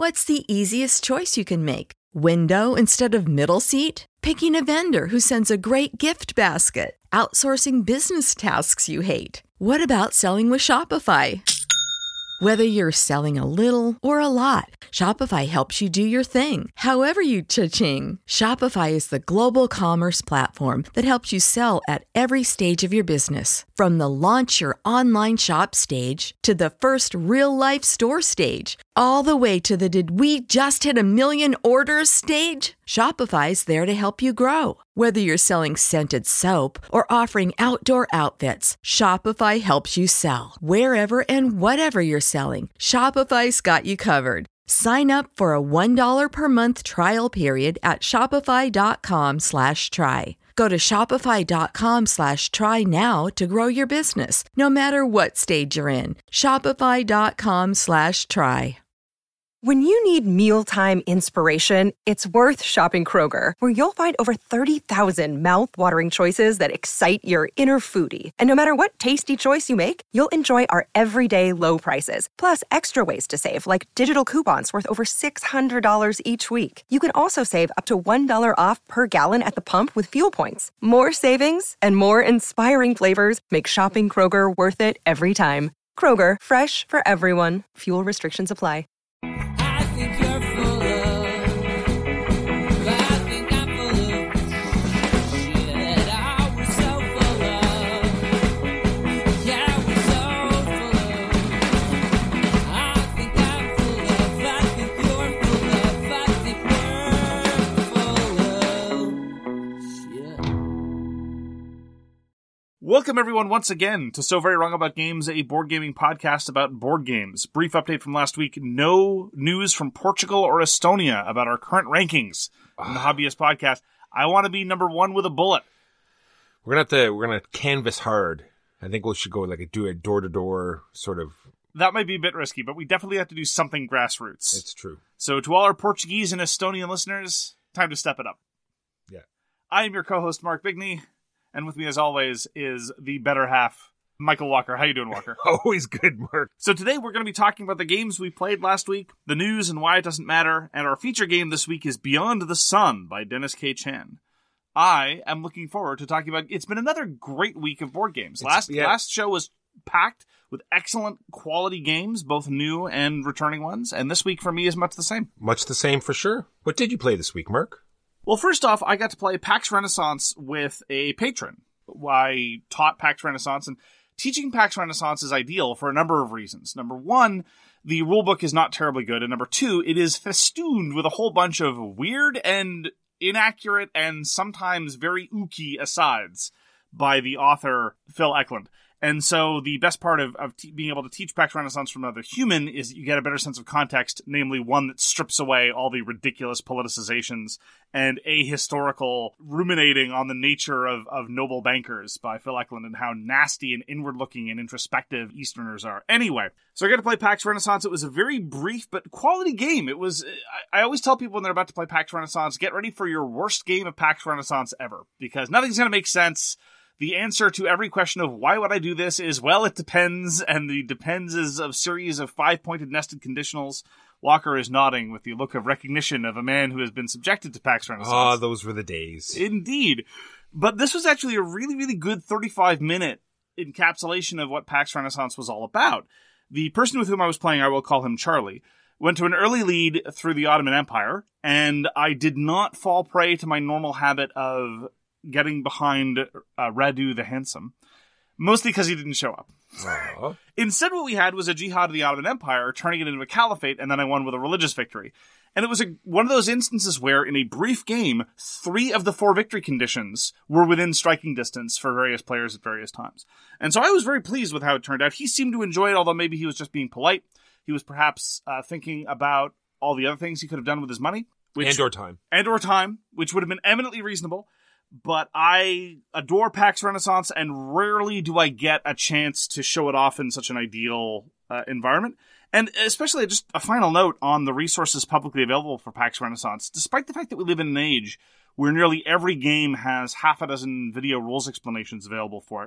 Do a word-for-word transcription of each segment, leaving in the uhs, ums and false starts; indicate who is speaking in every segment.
Speaker 1: What's the easiest choice you can make? Window instead of middle seat? Picking a vendor who sends a great gift basket? Outsourcing business tasks you hate? What about selling with Shopify? Whether you're selling a little or a lot, Shopify helps you do your thing, however you cha-ching. Shopify is the global commerce platform that helps you sell at every stage of your business. From the launch your online shop stage to the first real-life store stage, all the way to the did we just hit a million orders stage. Shopify's there to help you grow. Whether you're selling scented soap or offering outdoor outfits, Shopify helps you sell. Wherever and whatever you're selling, Shopify's got you covered. Sign up for a one dollar per month trial period at shopify.com slash try. Go to shopify.com slash try now to grow your business, no matter what stage you're in. Shopify.com slash try.
Speaker 2: When you need mealtime inspiration, it's worth shopping Kroger, where you'll find over thirty thousand mouth-watering choices that excite your inner foodie. And no matter what tasty choice you make, you'll enjoy our everyday low prices, plus extra ways to save, like digital coupons worth over six hundred dollars each week. You can also save up to one dollar off per gallon at the pump with fuel points. More savings and more inspiring flavors make shopping Kroger worth it every time. Kroger, fresh for everyone. Fuel restrictions apply.
Speaker 3: I think you're full of, I think I'm full of shit. I was so full of, yeah, I was so full of. I think I'm full of, I think you're full of, I think we're full of shit.
Speaker 4: Welcome, everyone, once again to So Very Wrong About Games, a board gaming podcast about board games. Brief update from last week. No news from Portugal or Estonia about our current rankings on the Hobbyist podcast. I want to be number one with a bullet.
Speaker 5: We're gonna have to. We're gonna canvas hard. I think we should go like a, do a door to door sort of.
Speaker 4: That might be a bit risky, but we definitely have to do something grassroots.
Speaker 5: It's true.
Speaker 4: So to all our Portuguese and Estonian listeners, time to step it up.
Speaker 5: Yeah.
Speaker 4: I am your co-host, Mark Bigney. And with me, as always, is the better half, Michael Walker. How you doing, Walker?
Speaker 5: Always good, Mark.
Speaker 4: So today we're going to be talking about the games we played last week, the news and why it doesn't matter, and our feature game this week is Beyond the Sun by Dennis K. Chan. I am looking forward to talking about... It's been another great week of board games.
Speaker 5: It's,
Speaker 4: Last
Speaker 5: yeah.
Speaker 4: last show was packed with excellent quality games, both new and returning ones, and this week for me is much the same.
Speaker 5: Much the same for sure. What did you play this week, Mark?
Speaker 4: Well, first off, I got to play PAX Renaissance with a patron. I taught PAX Renaissance, and teaching PAX Renaissance is ideal for a number of reasons. Number one, the rulebook is not terribly good, and number two, it is festooned with a whole bunch of weird and inaccurate and sometimes very ooky asides by the author, Phil Eklund. And so the best part of, of t- being able to teach PAX Renaissance from another human is that you get a better sense of context, namely one that strips away all the ridiculous politicizations and ahistorical ruminating on the nature of, of noble bankers by Phil Eklund and how nasty and inward-looking and introspective Easterners are. Anyway, so I got to play PAX Renaissance. It was a very brief but quality game. It was. I, I always tell people when they're about to play PAX Renaissance, get ready for your worst game of PAX Renaissance ever, because nothing's going to make sense. The answer to every question of why would I do this is, well, it depends, and the depends is a series of five-pointed nested conditionals. Walker is nodding with the look of recognition of a man who has been subjected to PAX Renaissance.
Speaker 5: Ah, oh, those were the days.
Speaker 4: Indeed. But this was actually a really, really good thirty-five minute encapsulation of what PAX Renaissance was all about. The person with whom I was playing, I will call him Charlie, went to an early lead through the Ottoman Empire, and I did not fall prey to my normal habit of getting behind uh, Radu the Handsome, mostly because he didn't show up.
Speaker 5: Uh-huh.
Speaker 4: Instead, what we had was a jihad of the Ottoman Empire, turning it into a caliphate, and then I won with a religious victory. And it was a, one of those instances where, in a brief game, three of the four victory conditions were within striking distance for various players at various times. And so I was very pleased with how it turned out. He seemed to enjoy it, although maybe he was just being polite. He was perhaps uh, thinking about all the other things he could have done with his money. Which,
Speaker 5: and or time.
Speaker 4: And or time, which would have been eminently reasonable. But I adore PAX Renaissance, and rarely do I get a chance to show it off in such an ideal uh, environment. And especially just a final note on the resources publicly available for PAX Renaissance. Despite the fact that we live in an age where nearly every game has half a dozen video rules explanations available for it,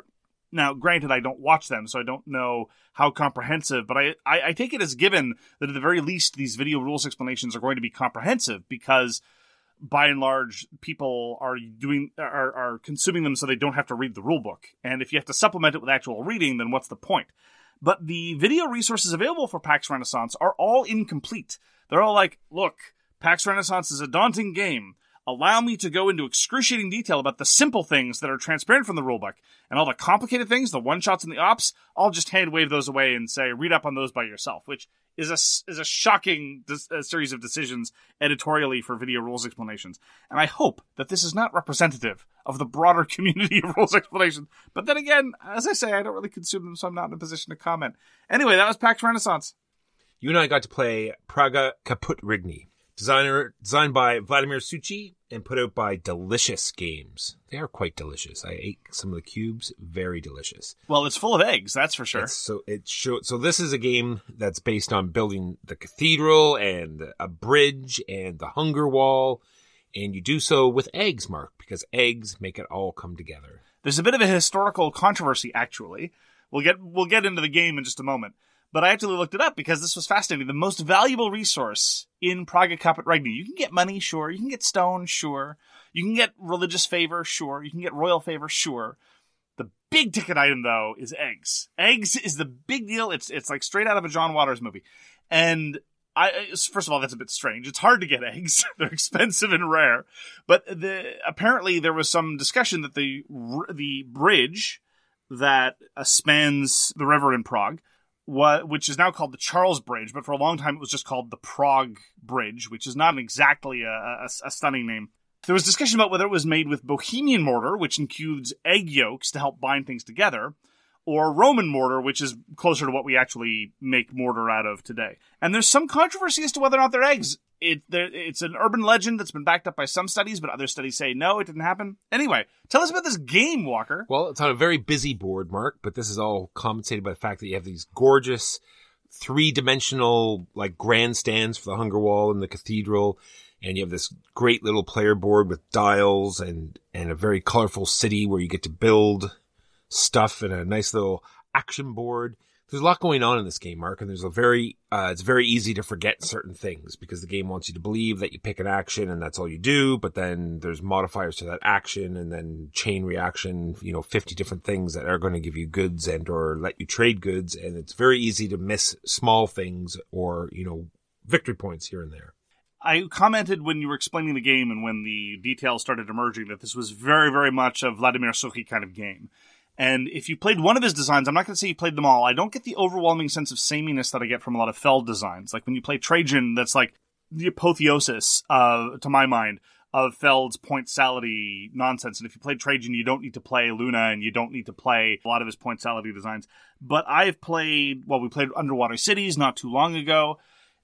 Speaker 4: Now, granted, I don't watch them, so I don't know how comprehensive, but I, I, I take it as given that at the very least these video rules explanations are going to be comprehensive, because by and large, people are doing are, are consuming them so they don't have to read the rule book. And if you have to supplement it with actual reading, then what's the point? But the video resources available for PAX Renaissance are all incomplete. They're all like, look, PAX Renaissance is a daunting game. Allow me to go into excruciating detail about the simple things that are transparent from the rulebook, and all the complicated things, the one-shots and the ops, I'll just hand-wave those away and say, read up on those by yourself, which is a, is a shocking dis- a series of decisions editorially for video rules explanations. And I hope that this is not representative of the broader community of rules explanations. But then again, as I say, I don't really consume them, so I'm not in a position to comment. Anyway, that was PAX Renaissance.
Speaker 5: You and I got to play Praga Kaput Rigny. Designer, designed by Vladimir Suchi and put out by Delicious Games. They are quite delicious. I ate some of the cubes. Very delicious.
Speaker 4: Well, it's full of eggs, that's for sure.
Speaker 5: It's so it show, so this is a game that's based on building the cathedral and a bridge and the hunger wall. And you do so with eggs, Mark, because eggs make it all come together.
Speaker 4: There's a bit of a historical controversy, actually. We'll get we'll get into the game in just a moment. But I actually looked it up because this was fascinating. The most valuable resource in Praga Kaput Rigny. You can get money, sure. You can get stone, sure. You can get religious favor, sure. You can get royal favor, sure. The big ticket item, though, is eggs. Eggs is the big deal. It's it's like straight out of a John Waters movie. And I first of all, that's a bit strange. It's hard to get eggs. They're expensive and rare. But the apparently there was some discussion that the the bridge that uh, spans the river in Prague, What, which is now called the Charles Bridge, but for a long time it was just called the Prague Bridge, which is not exactly a, a, a stunning name. There was discussion about whether it was made with Bohemian mortar, which includes egg yolks to help bind things together, or Roman mortar, which is closer to what we actually make mortar out of today. And there's some controversy as to whether or not they're eggs. It, it's an urban legend that's been backed up by some studies, but other studies say, no, it didn't happen. Anyway, tell us about this game, Walker.
Speaker 5: Well, it's on a very busy board, Mark, but this is all compensated by the fact that you have these gorgeous three-dimensional like grandstands for the hunger wall in the cathedral, and you have this great little player board with dials and, and a very colorful city where you get to build stuff, and a nice little action board. There's a lot going on in this game, Mark, and there's a very, uh, it's very easy to forget certain things because the game wants you to believe that you pick an action and that's all you do, but then there's modifiers to that action and then chain reaction, you know, fifty different things that are going to give you goods and or let you trade goods, and it's very easy to miss small things or, you know, victory points here and there.
Speaker 4: I commented when you were explaining the game and when the details started emerging that this was very, very much a Vladimir Suchi kind of game. And if you played one of his designs, I'm not going to say you played them all, I don't get the overwhelming sense of sameness that I get from a lot of Feld designs. Like when you play Trajan, that's like the apotheosis, uh, to my mind, of Feld's point salady nonsense. And if you played Trajan, you don't need to play Luna and you don't need to play a lot of his point salady designs. But I've played, well, we played Underwater Cities not too long ago.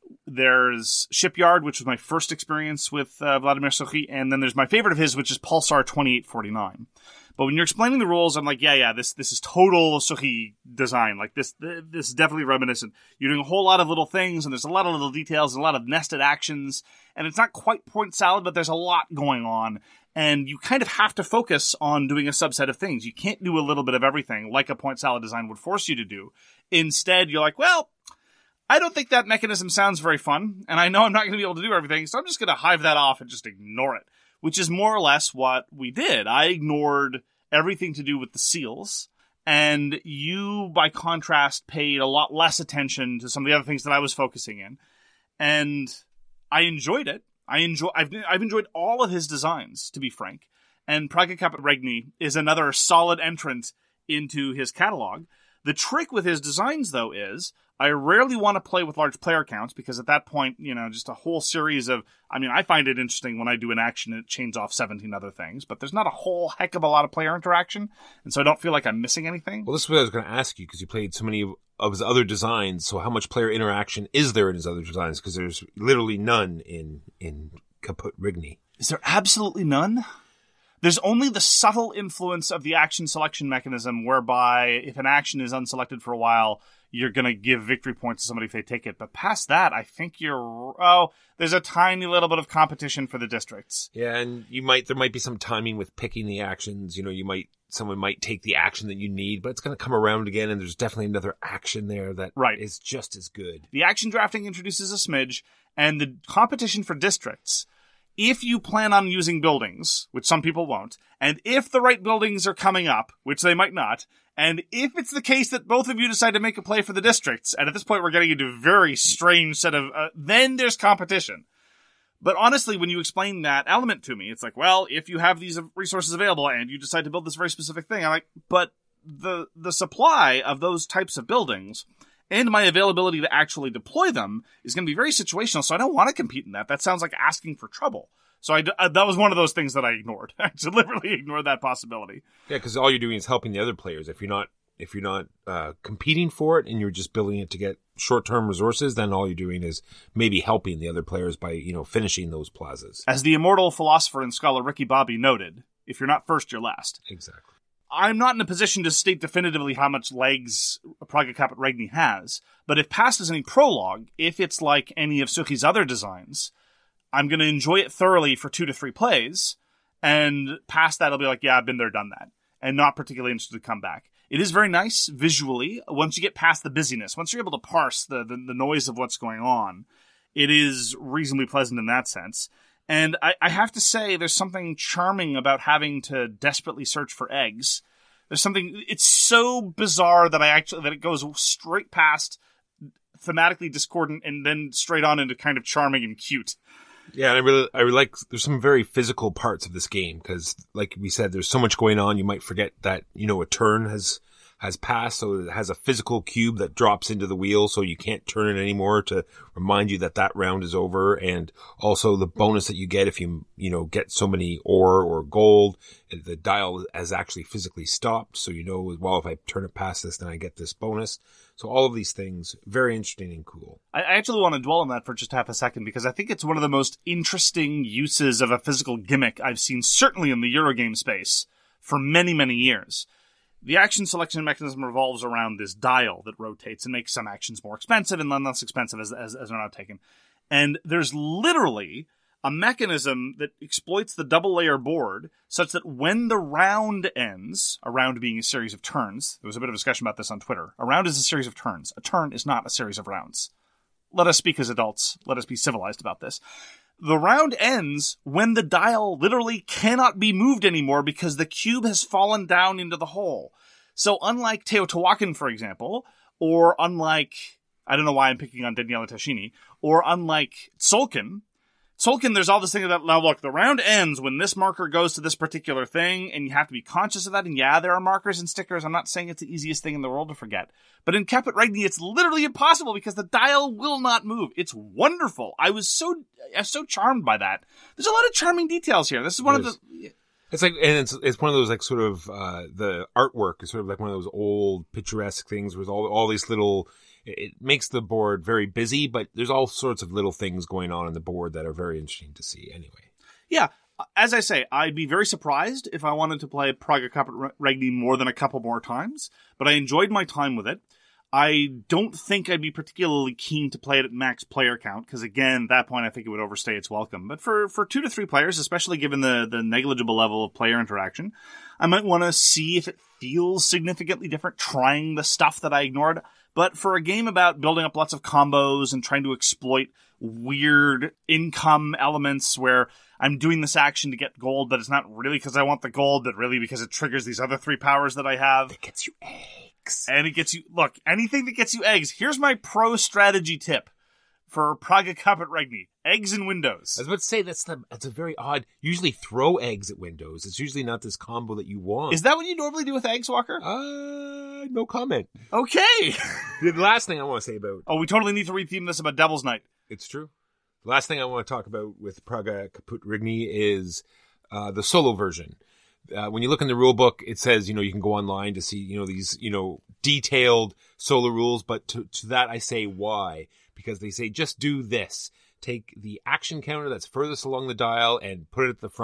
Speaker 4: There's Shipyard, which was my first experience with uh, Vladimir Suchi. And then there's my favorite of his, which is Pulsar twenty-eight forty-nine. But when you're explaining the rules, I'm like, yeah, yeah, this this is total Suchi design. Like, this this is definitely reminiscent. You're doing a whole lot of little things, and there's a lot of little details, and a lot of nested actions. And it's not quite point salad, but there's a lot going on. And you kind of have to focus on doing a subset of things. You can't do a little bit of everything like a point salad design would force you to do. Instead, you're like, well, I don't think that mechanism sounds very fun, and I know I'm not going to be able to do everything, so I'm just going to hive that off and just ignore it. Which is more or less what we did. I ignored everything to do with the seals, and you, by contrast, paid a lot less attention to some of the other things that I was focusing in. And I enjoyed it. I enjoy. I've I've enjoyed all of his designs, to be frank. And Praga Kaput Rigny is another solid entrant into his catalog. The trick with his designs, though, is I rarely want to play with large player counts because at that point, you know, just a whole series of, I mean, I find it interesting when I do an action and it chains off seventeen other things, but there's not a whole heck of a lot of player interaction, and so I don't feel like I'm missing anything.
Speaker 5: Well, this is what I was going to ask you because you played so many of his other designs, so how much player interaction is there in his other designs? Because there's literally none in, in Kaput Rigny.
Speaker 4: Is there absolutely none? There's only the subtle influence of the action selection mechanism whereby if an action is unselected for a while, you're going to give victory points to somebody if they take it. But past that, I think you're, oh, there's a tiny little bit of competition for the districts.
Speaker 5: Yeah, and you might, there might be some timing with picking the actions. You know, you might, someone might take the action that you need, but it's going to come around again, and there's definitely another action there that
Speaker 4: Right.
Speaker 5: is just as good.
Speaker 4: The action drafting introduces a smidge, and the competition for districts, if you plan on using buildings, which some people won't, and if the right buildings are coming up, which they might not, and if it's the case that both of you decide to make a play for the districts, and at this point we're getting into a very strange set of, uh, then there's competition. But honestly, when you explain that element to me, it's like, well, if you have these resources available and you decide to build this very specific thing, I'm like, but the the supply of those types of buildings and my availability to actually deploy them is going to be very situational, so I don't want to compete in that. That sounds like asking for trouble. So I, uh, that was one of those things that I ignored. I deliberately ignored that possibility.
Speaker 5: Yeah, because all you're doing is helping the other players. If you're not if you're not uh, competing for it and you're just building it to get short-term resources, then all you're doing is maybe helping the other players by, you know, finishing those plazas.
Speaker 4: As the immortal philosopher and scholar Ricky Bobby noted, if you're not first, you're last.
Speaker 5: Exactly.
Speaker 4: I'm not in a position to state definitively how much legs Praga Caput Regni has, but if past is any prologue, if it's like any of Suchi's other designs, I'm going to enjoy it thoroughly for two to three plays, and past that I'll be like, yeah, I've been there, done that, and not particularly interested to come back. It is very nice visually. Once you get past the busyness, once you're able to parse the, the, the noise of what's going on, it is reasonably pleasant in that sense. And I, I have to say, there's something charming about having to desperately search for eggs. There's something, it's so bizarre that I actually, that it goes straight past thematically discordant and then straight on into kind of charming and cute.
Speaker 5: Yeah, and I really, I really like, there's some very physical parts of this game, because, like we said, there's so much going on, you might forget that, you know, a turn has, has passed, so it has a physical cube that drops into the wheel, so you can't turn it anymore to remind you that that round is over, and also the bonus that you get if you, you know, get so many ore or gold, the dial has actually physically stopped, so you know, well, if I turn it past this, then I get this bonus. So all of these things, very interesting and cool.
Speaker 4: I actually want to dwell on that for just half a second, because I think it's one of the most interesting uses of a physical gimmick I've seen, certainly in the Eurogame space, for many, many years. The action selection mechanism revolves around this dial that rotates and makes some actions more expensive and then less expensive as, as, as they're not taken. And there's literally a mechanism that exploits the double layer board such that when the round ends, a round being a series of turns, there was a bit of discussion about this on Twitter. A round is a series of turns. A turn is not a series of rounds. Let us speak as adults. Let us be civilized about this. The round ends when the dial literally cannot be moved anymore because the cube has fallen down into the hole. So unlike Teotihuacan, for example, or unlike, I don't know why I'm picking on Daniela Tascini, or unlike Tzolk'in, Tzolk'in, there's all this thing about, now look, the round ends when this marker goes to this particular thing, and you have to be conscious of that, and yeah, there are markers and stickers, I'm not saying it's the easiest thing in the world to forget. But in Caput Regni, it's literally impossible because the dial will not move. It's wonderful. I was so, I was so charmed by that. There's a lot of charming details here. This is one
Speaker 5: There's,
Speaker 4: of the...
Speaker 5: It's like, and it's it's one of those like sort of uh the artwork is sort of like one of those old picturesque things with all all these little. It makes the board very busy, but there's all sorts of little things going on on the board that are very interesting to see. Anyway,
Speaker 4: Yeah, as I say, I'd be very surprised if I wanted to play Praga Caput Regni more than a couple more times, but I enjoyed my time with it. I don't think I'd be particularly keen to play it at max player count, because again, at that point I think it would overstay its welcome. But for, for two to three players, especially given the, the negligible level of player interaction, I might want to see if it feels significantly different, trying the stuff that I ignored. But for a game about building up lots of combos and trying to exploit weird income elements where I'm doing this action to get gold, but it's not really because I want the gold, but really because it triggers these other three powers that I have.
Speaker 5: it gets you eggs.
Speaker 4: And it gets you, look, anything that gets you eggs. Here's my pro strategy tip for Praga Caput Regni. Eggs in windows.
Speaker 5: I was about to say that's the that's a very odd. Usually throw eggs at windows. It's usually not this combo that you want.
Speaker 4: Is that what you normally do with eggs, Walker?
Speaker 5: Uh, no comment.
Speaker 4: Okay.
Speaker 5: The last thing I want to say about
Speaker 4: Oh, we totally need to retheme this about Devil's Night.
Speaker 5: it's true. The last thing I want to talk about with Praga Caput Regni is uh, the solo version. Uh, when you look in the rule book, it says, you know, you can go online to see, you know, these, you know, detailed solo rules. But to, to that, I say why? Because they say, just do this. Take the action counter that's furthest along the dial and put it at the front.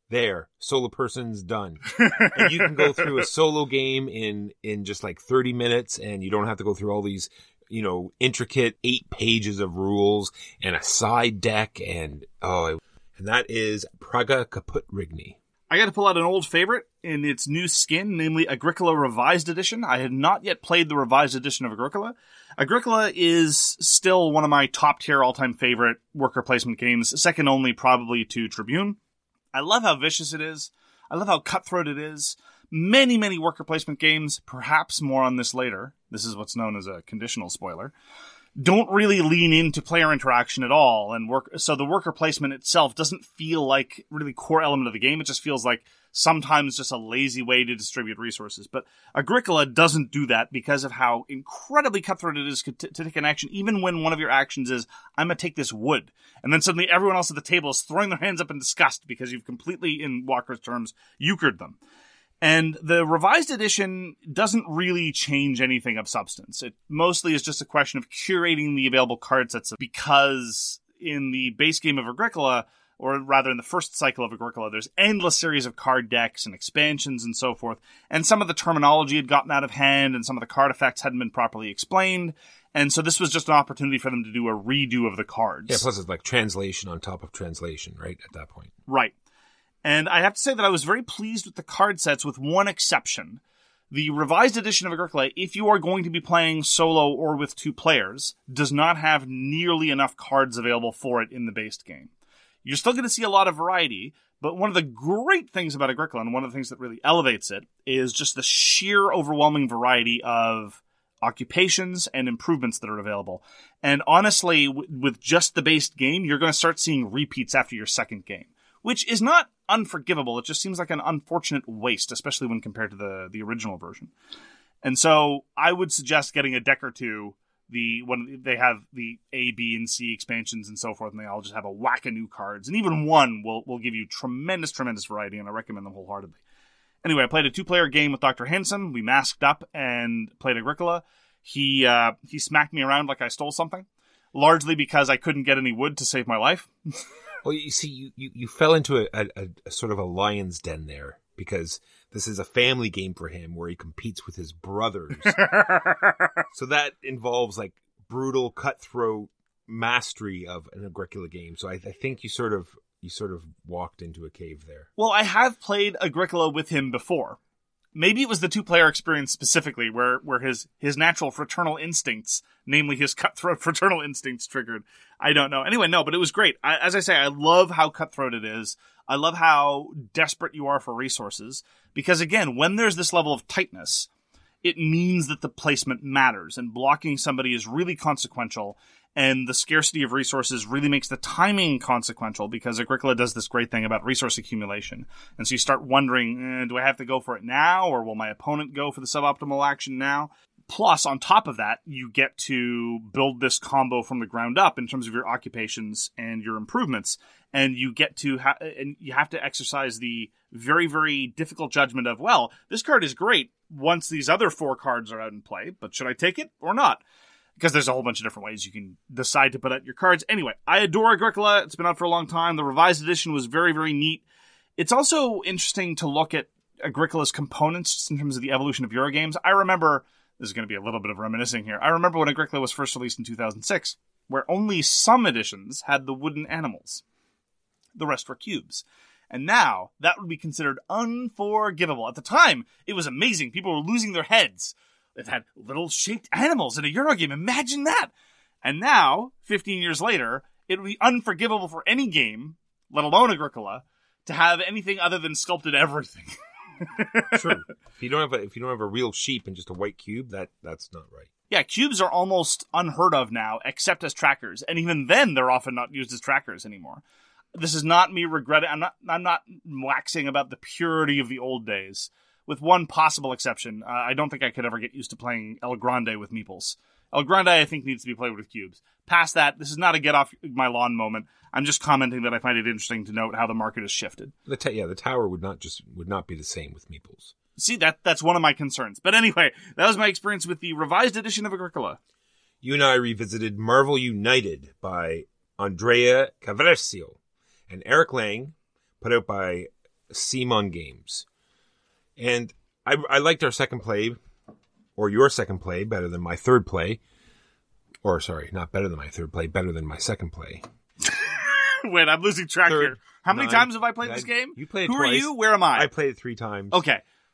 Speaker 5: There, solo person's done. And you can go through a solo game in, in just like thirty minutes, and you don't have to go through all these, you know, intricate eight pages of rules and a side deck, and oh, and that is Praga Kaput Rigny.
Speaker 4: I got to pull out an old favorite in its new skin, namely Agricola Revised Edition. I had not yet played the Revised Edition of Agricola. Agricola is still one of my top-tier all-time favorite worker placement games, second only probably to Tribune. I love how vicious it is. I love how cutthroat it is. Many, many worker placement games, perhaps more on this later, this is what's known as a conditional spoiler, don't really lean into player interaction at all, and work. So the worker placement itself doesn't feel like really core element of the game. It just feels like sometimes just a lazy way to distribute resources. But Agricola doesn't do that because of how incredibly cutthroat it is to, to take an action, even when one of your actions is, I'm going to take this wood. And then suddenly everyone else at the table is throwing their hands up in disgust because you've completely, in Walker's terms, euchred them. And the revised edition doesn't really change anything of substance. It mostly is just a question of curating the available card sets, because in the base game of Agricola, or rather in the first cycle of Agricola, there's endless series of card decks and expansions and so forth. And some of the terminology had gotten out of hand, and some of the card effects hadn't been properly explained. And so this was just an opportunity for them to do a redo of the cards.
Speaker 5: Yeah, plus it's like translation on top of translation, right, at that point.
Speaker 4: Right. And I have to say that I was very pleased with the card sets, with one exception. The revised edition of Agricola, if you are going to be playing solo or with two players, does not have nearly enough cards available for it in the base game. You're still going to see a lot of variety, but one of the great things about Agricola, and one of the things that really elevates it, is just the sheer overwhelming variety of occupations and improvements that are available. And honestly, w- with just the base game, you're going to start seeing repeats after your second game, which is not unforgivable. It just seems like an unfortunate waste, especially when compared to the, the original version. And so I would suggest getting a deck or two. The when they have the A, B, and C expansions and so forth, and they all just have a whack of new cards. And even one will, will give you tremendous, tremendous variety, and I recommend them wholeheartedly. Anyway, I played a two-player game with Doctor Henson. We masked up and played Agricola. He uh, he smacked me around like I stole something, largely because I couldn't get any wood to save my life.
Speaker 5: Well, you see, you, you, you fell into a, a, a sort of a lion's den there, because this is a family game for him where he competes with his brothers. So that involves like brutal, cutthroat mastery of an Agricola game. So I, I think you sort of you sort of walked into a cave there.
Speaker 4: Well, I have played Agricola with him before. Maybe it was the two-player experience specifically where, where his, his natural fraternal instincts, namely his cutthroat fraternal instincts, triggered. I don't know. Anyway, no, but it was great. I, as I say, I love how cutthroat it is. I love how desperate you are for resources. Because, again, when there's this level of tightness, it means that the placement matters. And blocking somebody is really consequential. And the scarcity of resources really makes the timing consequential, because Agricola does this great thing about resource accumulation. And so you start wondering, eh, do I have to go for it now, or will my opponent go for the suboptimal action now? Plus, on top of that, you get to build this combo from the ground up in terms of your occupations and your improvements. And you get to ha- and you have to exercise the very, very difficult judgment of, well, this card is great once these other four cards are out in play, but should I take it or not? Because there's a whole bunch of different ways you can decide to put out your cards. Anyway, I adore Agricola. It's been out for a long time. The revised edition was very, very neat. It's also interesting to look at Agricola's components just in terms of the evolution of Eurogames. I remember, this is going to be a little bit of reminiscing here, I remember when Agricola was first released in two thousand six, where only some editions had the wooden animals. The rest were cubes. And now, that would be considered unforgivable. At the time, it was amazing. People were losing their heads. It had little shaped animals in a Eurogame. Imagine that. And now, fifteen years later, it would be unforgivable for any game, let alone Agricola, to have anything other than sculpted everything.
Speaker 5: True. If you don't have a, if you don't have a real sheep and just a white cube, that that's not right.
Speaker 4: Yeah, cubes are almost unheard of now, except as trackers. And even then, they're often not used as trackers anymore. This is not me regretting. I'm not, I'm not waxing about the purity of the old days. With one possible exception, uh, I don't think I could ever get used to playing El Grande with meeples. El Grande, I think, needs to be played with cubes. Past that, this is not a get-off-my-lawn moment. I'm just commenting that I find it interesting to note how the market has shifted.
Speaker 5: The ta- yeah, the tower would not just would not be the same with meeples.
Speaker 4: See, that that's one of my concerns. But anyway, that was my experience with the revised edition of Agricola.
Speaker 5: You and I revisited Marvel United by Andrea Caversio and Eric Lang, put out by Simon Games. And I, I liked our second play, or your second play, better than my third play. Or, sorry, not better than my third play, better than my second play.
Speaker 4: Wait, I'm losing track
Speaker 5: Third,
Speaker 4: here. How many
Speaker 5: nine,
Speaker 4: times have I played
Speaker 5: nine,
Speaker 4: this game?
Speaker 5: You played it
Speaker 4: Who
Speaker 5: twice.
Speaker 4: are you? Where am I?
Speaker 5: I played it three times.
Speaker 4: Okay.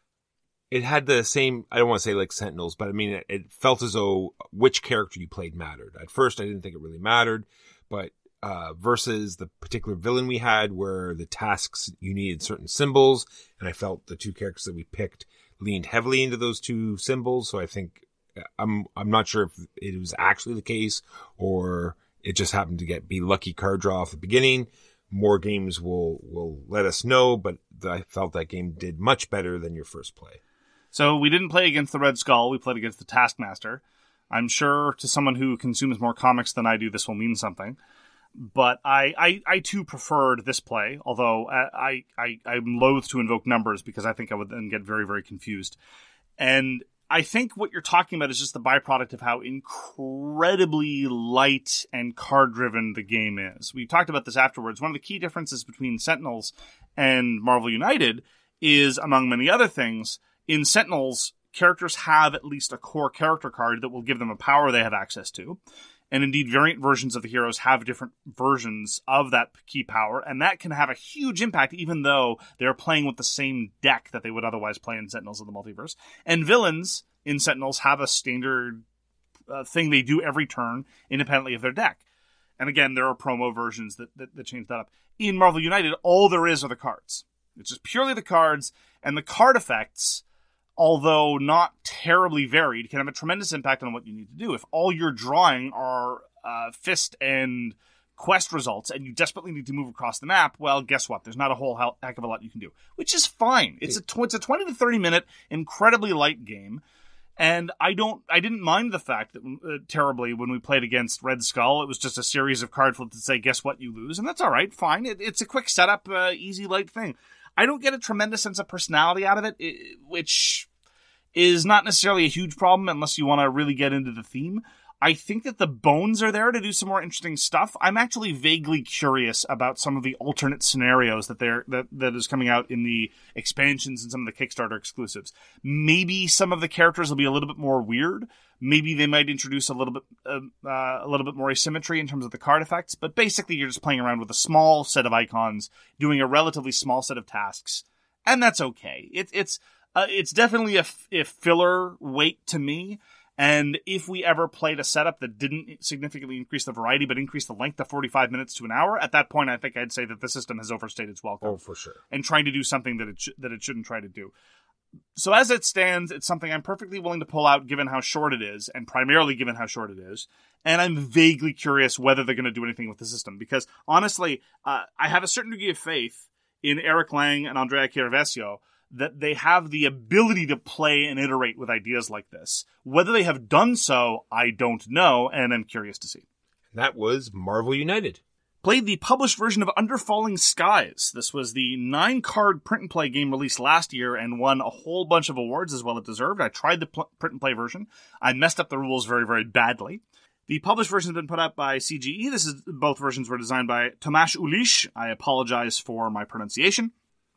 Speaker 5: It had the same, I don't want to say like Sentinels, but I mean, it, it felt as though which character you played mattered. At first, I didn't think it really mattered, but uh, versus the particular villain we had where the tasks, you needed certain symbols, and I felt the two characters that we picked leaned heavily into those two symbols, so I think, I'm I'm not sure if it was actually the case or it just happened to get be lucky card draw off the beginning. More games will, will let us know, but I felt that game did much better than your first play.
Speaker 4: So we didn't play against the Red Skull. We played against the Taskmaster. I'm sure to someone who consumes more comics than I do, this will mean something. But I, I, I too preferred this play, although I, I, I'm loath to invoke numbers because I think I would then get very, very confused. And I think what you're talking about is just the byproduct of how incredibly light and card-driven the game is. We talked about this afterwards. One of the key differences between Sentinels and Marvel United is, among many other things, in Sentinels, characters have at least a core character card that will give them a power they have access to. And indeed, variant versions of the heroes have different versions of that key power, and that can have a huge impact even though they're playing with the same deck that they would otherwise play in Sentinels of the Multiverse. And villains in Sentinels have a standard uh, thing they do every turn independently of their deck. And again, there are promo versions that, that, that change that up. In Marvel United, all there is are the cards. It's just purely the cards, and the card effects, although not terribly varied, can have a tremendous impact on what you need to do. If all you're drawing are uh, fist and quest results and you desperately need to move across the map, well, guess what? There's not a whole heck of a lot you can do, which is fine. It's a, tw- it's a twenty to thirty minute, incredibly light game. And I don't, I didn't mind the fact that uh, terribly when we played against Red Skull, it was just a series of card flips to say, guess what, you lose. And that's all right, fine. It, it's a quick setup, uh, easy, light thing. I don't get a tremendous sense of personality out of it, which is not necessarily a huge problem unless you want to really get into the theme. I think that the bones are there to do some more interesting stuff. I'm actually vaguely curious about some of the alternate scenarios that they're that, that is coming out in the expansions and some of the Kickstarter exclusives. Maybe some of the characters will be a little bit more weird. Maybe they might introduce a little bit uh, uh, a little bit more asymmetry in terms of the card effects. But basically, you're just playing around with a small set of icons, doing a relatively small set of tasks, and that's okay. It, it's uh, it's definitely a, f- a filler weight to me. And if we ever played a setup that didn't significantly increase the variety, but increased the length of forty-five minutes to an hour, at that point, I think I'd say that the system has overstayed its welcome.
Speaker 5: Oh, for sure.
Speaker 4: And trying to do something that it sh- that it shouldn't try to do. So as it stands, it's something I'm perfectly willing to pull out given how short it is, and primarily given how short it is. And I'm vaguely curious whether they're going to do anything with the system. Because, honestly, uh, I have a certain degree of faith in Eric Lang and Andrea Chiaravesio that they have the ability to play and iterate with ideas like this. Whether they have done so, I don't know, and I'm curious to see.
Speaker 5: That was Marvel United.
Speaker 4: Played the published version of Under Falling Skies. This was the nine-card print-and-play game released last year and won a whole bunch of awards, as well it deserved. I tried the pl- print-and-play version. I messed up the rules very, very badly. The published version has been put out by C G E. This is both versions were designed by Tomáš Uliš. I apologize for my pronunciation.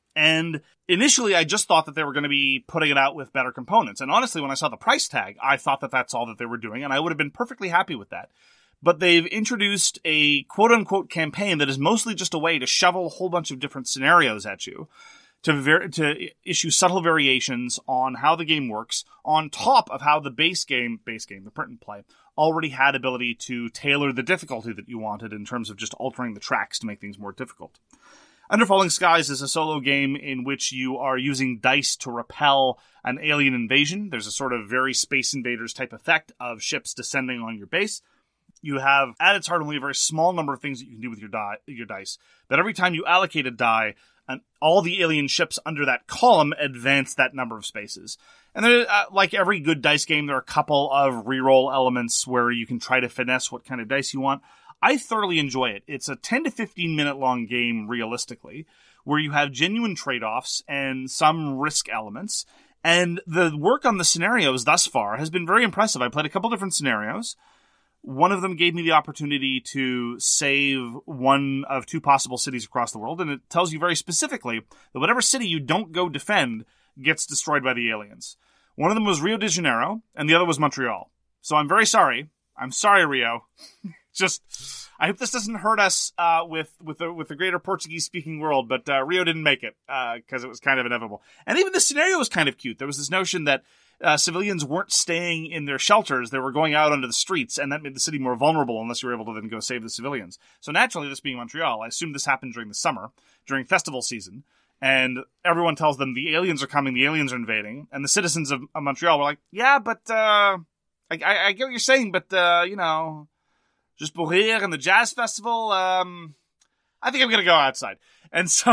Speaker 4: And initially, I just thought that they were going to be putting it out with better components. And honestly, when I saw the price tag, I thought that that's all that they were doing, and I would have been perfectly happy with that. But they've introduced a quote-unquote campaign that is mostly just a way to shovel a whole bunch of different scenarios at you, to ver- to issue subtle variations on how the game works, on top of how the base game, base game, the print and play, already had ability to tailor the difficulty that you wanted in terms of just altering the tracks to make things more difficult. Under Falling Skies is a solo game in which you are using dice to repel an alien invasion. There's a sort of very Space Invaders type effect of ships descending on your base. You have, at its heart, only a very small number of things that you can do with your, die, your dice. That every time you allocate a die, and all the alien ships under that column advance that number of spaces. And there, uh, like every good dice game, there are a couple of reroll elements where you can try to finesse what kind of dice you want. I thoroughly enjoy it. It's a ten to fifteen minute long game, realistically, where you have genuine trade-offs and some risk elements. And the work on the scenarios thus far has been very impressive. I played a couple different scenarios. One of them gave me the opportunity to save one of two possible cities across the world, and it tells you very specifically that whatever city you don't go defend gets destroyed by the aliens. One of them was Rio de Janeiro, and the other was Montreal. So I'm very sorry. I'm sorry, Rio. Just, I hope this doesn't hurt us uh, with with the, with the greater Portuguese-speaking world, but uh, Rio didn't make it because uh, it was kind of inevitable. And even the scenario was kind of cute. There was this notion that uh, civilians weren't staying in their shelters. They were going out onto the streets, and that made the city more vulnerable unless you were able to then go save the civilians. So naturally, this being Montreal, I assumed this happened during the summer, during festival season, and everyone tells them the aliens are coming, the aliens are invading, and the citizens of, of Montreal were like, yeah, but uh, I, I, I get what you're saying, but, uh, you know... Just pour rire and the jazz festival, um, I think I'm going to go outside. And so,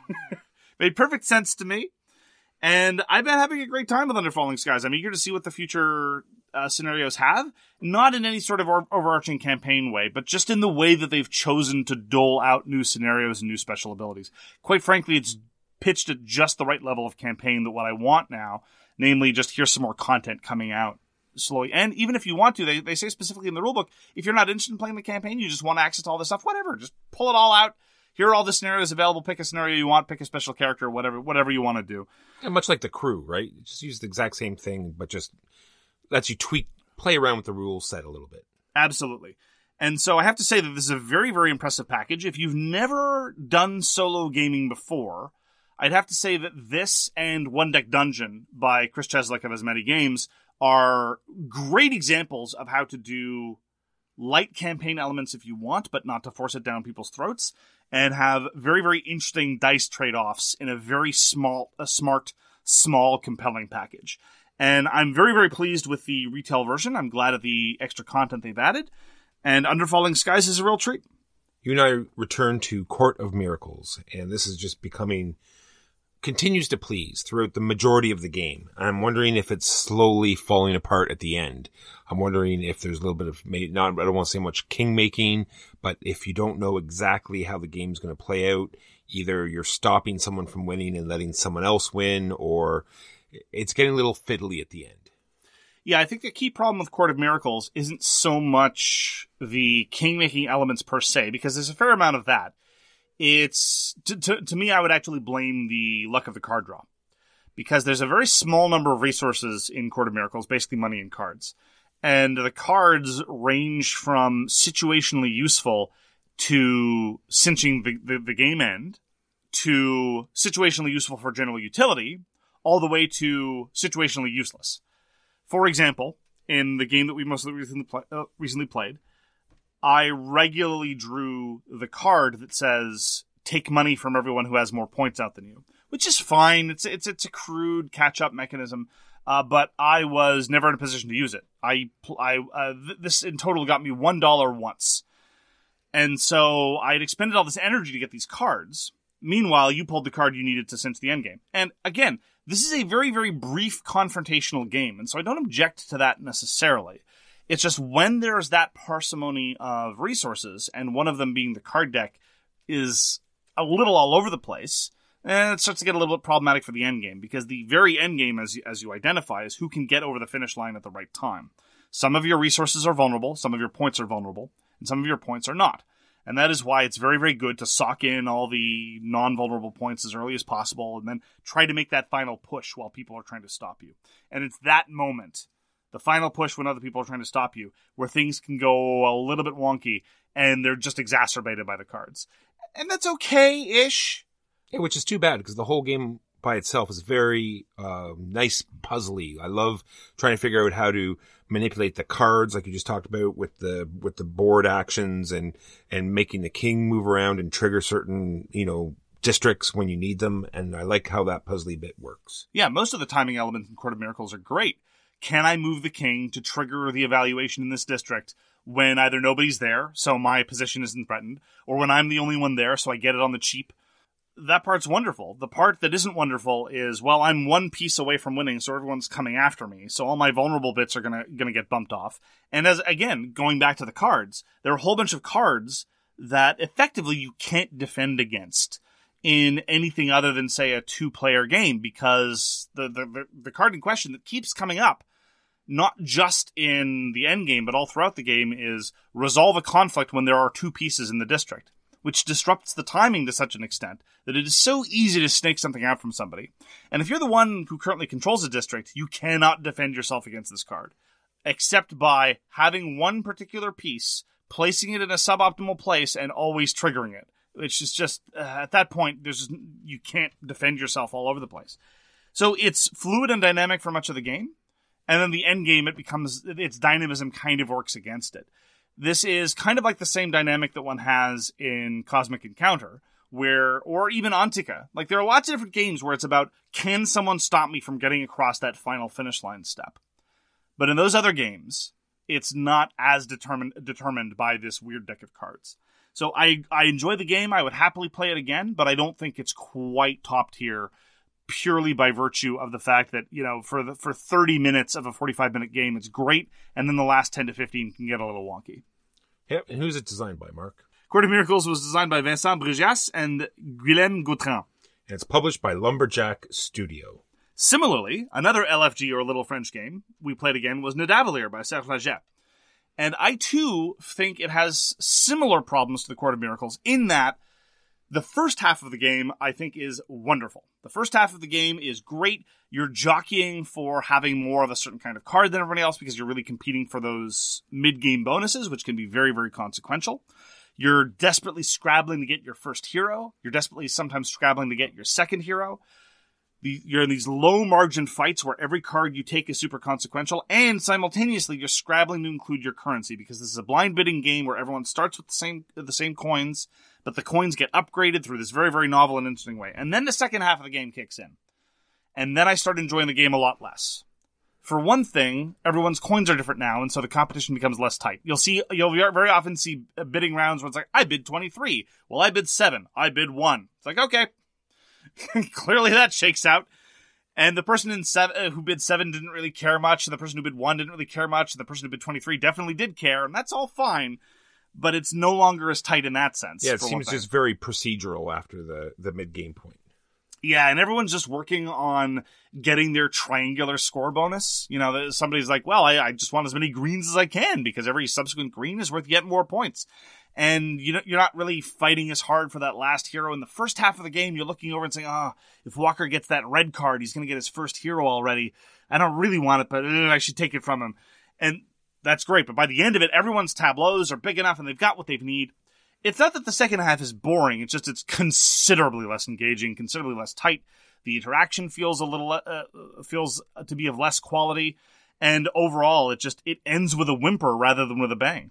Speaker 4: made perfect sense to me. And I've been having a great time with Under Falling Skies. I'm eager to see what the future uh, scenarios have. Not in any sort of or- overarching campaign way, but just in the way that they've chosen to dole out new scenarios and new special abilities. Quite frankly, it's pitched at just the right level of campaign that what I want now, namely just here's some more content coming out slowly. And even if you want to, they, they say specifically in the rulebook, if you're not interested in playing the campaign, you just want access to all this stuff, whatever, just pull it all out. Here are all the scenarios available. Pick a scenario you want, pick a special character, whatever whatever you want to do.
Speaker 5: And much like the crew, right? Just use the exact same thing, but just lets you tweak, play around with the rule set a little bit.
Speaker 4: Absolutely. And so I have to say that this is a very, very impressive package. If you've never done solo gaming before, I'd have to say that this and One Deck Dungeon by Chris Cheslick of As Many Games are great examples of how to do light campaign elements if you want, but not to force it down people's throats, and have very, very interesting dice trade-offs in a very small, a smart, small, compelling package. And I'm very, very pleased with the retail version. I'm glad at the extra content they've added. And Under Falling Skies is a real treat.
Speaker 5: You and I return to Court of Miracles, and this is just becoming... continues to please throughout the majority of the game. I'm wondering if it's slowly falling apart at the end. I'm wondering if there's a little bit of, not, I don't want to say much king making, but if you don't know exactly how the game's going to play out, either you're stopping someone from winning and letting someone else win, or it's getting a little fiddly at the end.
Speaker 4: Yeah, I think the key problem with Court of Miracles isn't so much the king making elements per se, because there's a fair amount of that. It's, to, to, to me, I would actually blame the luck of the card draw. Because there's a very small number of resources in Court of Miracles, basically money and cards. And the cards range from situationally useful to cinching the, the, the game end, to situationally useful for general utility, all the way to situationally useless. For example, in the game that we most recently, play, uh, recently played, I regularly drew the card that says, take money from everyone who has more points out than you, which is fine. It's it's it's a crude catch-up mechanism, uh, but I was never in a position to use it. I, I uh, th- This in total got me one dollar once. And so I had expended all this energy to get these cards. Meanwhile, you pulled the card you needed to cinch the endgame. And again, this is a very, very brief confrontational game, and so I don't object to that necessarily. It's just when there's that parsimony of resources, and one of them being the card deck is a little all over the place, and it starts to get a little bit problematic for the end game, because the very end game, as you, as you identify, is who can get over the finish line at the right time. Some of your resources are vulnerable, some of your points are vulnerable, and some of your points are not. And that is why it's very, very good to sock in all the non-vulnerable points as early as possible, and then try to make that final push while people are trying to stop you. And it's that moment, the final push when other people are trying to stop you, where things can go a little bit wonky, and they're just exacerbated by the cards. And that's okay-ish.
Speaker 5: Yeah, which is too bad, because the whole game by itself is very uh, nice puzzly. I love trying to figure out how to manipulate the cards, like you just talked about, with the with the board actions, and and making the king move around and trigger certain, you know, districts when you need them. And I like how that puzzly bit works.
Speaker 4: Yeah, most of the timing elements in Court of Miracles are great. Can I move the king to trigger the evaluation in this district when either nobody's there, so my position isn't threatened, or when I'm the only one there, so I get it on the cheap? That part's wonderful. The part that isn't wonderful is, well, I'm one piece away from winning, so everyone's coming after me, so all my vulnerable bits are gonna gonna get bumped off. And as, again, going back to the cards, there are a whole bunch of cards that effectively you can't defend against in anything other than, say, a two-player game, because the, the, the, the card in question that keeps coming up not just in the end game, but all throughout the game, is resolve a conflict when there are two pieces in the district, which disrupts the timing to such an extent that it is so easy to snake something out from somebody. And if you're the one who currently controls the district, you cannot defend yourself against this card, except by having one particular piece, placing it in a suboptimal place, and always triggering it. Which is just, uh, at that point, there's you can't defend yourself all over the place. So it's fluid and dynamic for much of the game. And then the end game, it becomes, its dynamism kind of works against it. This is kind of like the same dynamic that one has in Cosmic Encounter, where, or even Antica. Like, there are lots of different games where it's about, can someone stop me from getting across that final finish line step? But in those other games, it's not as determined determined by this weird deck of cards. So I, I enjoy the game. I would happily play it again, but I don't think it's quite top tier, purely by virtue of the fact that, you know, for the, for thirty minutes of a forty-five minute game, it's great, and then the last ten to fifteen can get a little wonky.
Speaker 5: Yep. And who's it designed by, Mark?
Speaker 4: Court of Miracles was designed by Vincent Brigas and Guylaine Gautran.
Speaker 5: And it's published by Lumberjack Studio.
Speaker 4: Similarly, another L F G or Little French game we played again was Nidavellir by Serge Laget. And I, too, think it has similar problems to the Court of Miracles in that the first half of the game, I think, is wonderful. The first half of the game is great. You're jockeying for having more of a certain kind of card than everybody else because you're really competing for those mid-game bonuses, which can be very, very consequential. You're desperately scrabbling to get your first hero. You're desperately sometimes scrabbling to get your second hero. The, you're in these low-margin fights where every card you take is super consequential, and simultaneously you're scrabbling to include your currency, because this is a blind bidding game where everyone starts with the same the same coins, but the coins get upgraded through this very, very novel and interesting way. And then the second half of the game kicks in. And then I start enjoying the game a lot less. For one thing, everyone's coins are different now, and so the competition becomes less tight. You'll see, you'll very often see bidding rounds where it's like, I bid twenty-three. Well, I bid seven. I bid one. It's like, okay. Clearly that shakes out. And the person in seven, uh, who bid seven didn't really care much, and the person who bid one didn't really care much, and the person who bid twenty-three definitely did care, and that's all fine. But it's no longer as tight in that sense.
Speaker 5: Yeah, it seems just very procedural after the, the mid-game point.
Speaker 4: Yeah, and everyone's just working on getting their triangular score bonus. You know, somebody's like, well, I, I just want as many greens as I can, because every subsequent green is worth yet more points. And you know, you're not really fighting as hard for that last hero. In the first half of the game, you're looking over and saying, oh, if Walker gets that red card, he's going to get his first hero already. I don't really want it, but uh, I should take it from him. And that's great. But by the end of it, everyone's tableaus are big enough and they've got what they need. It's not that the second half is boring. It's just it's considerably less engaging, considerably less tight. The interaction feels a little uh, feels to be of less quality. And overall, it just it ends with a whimper rather than with a bang.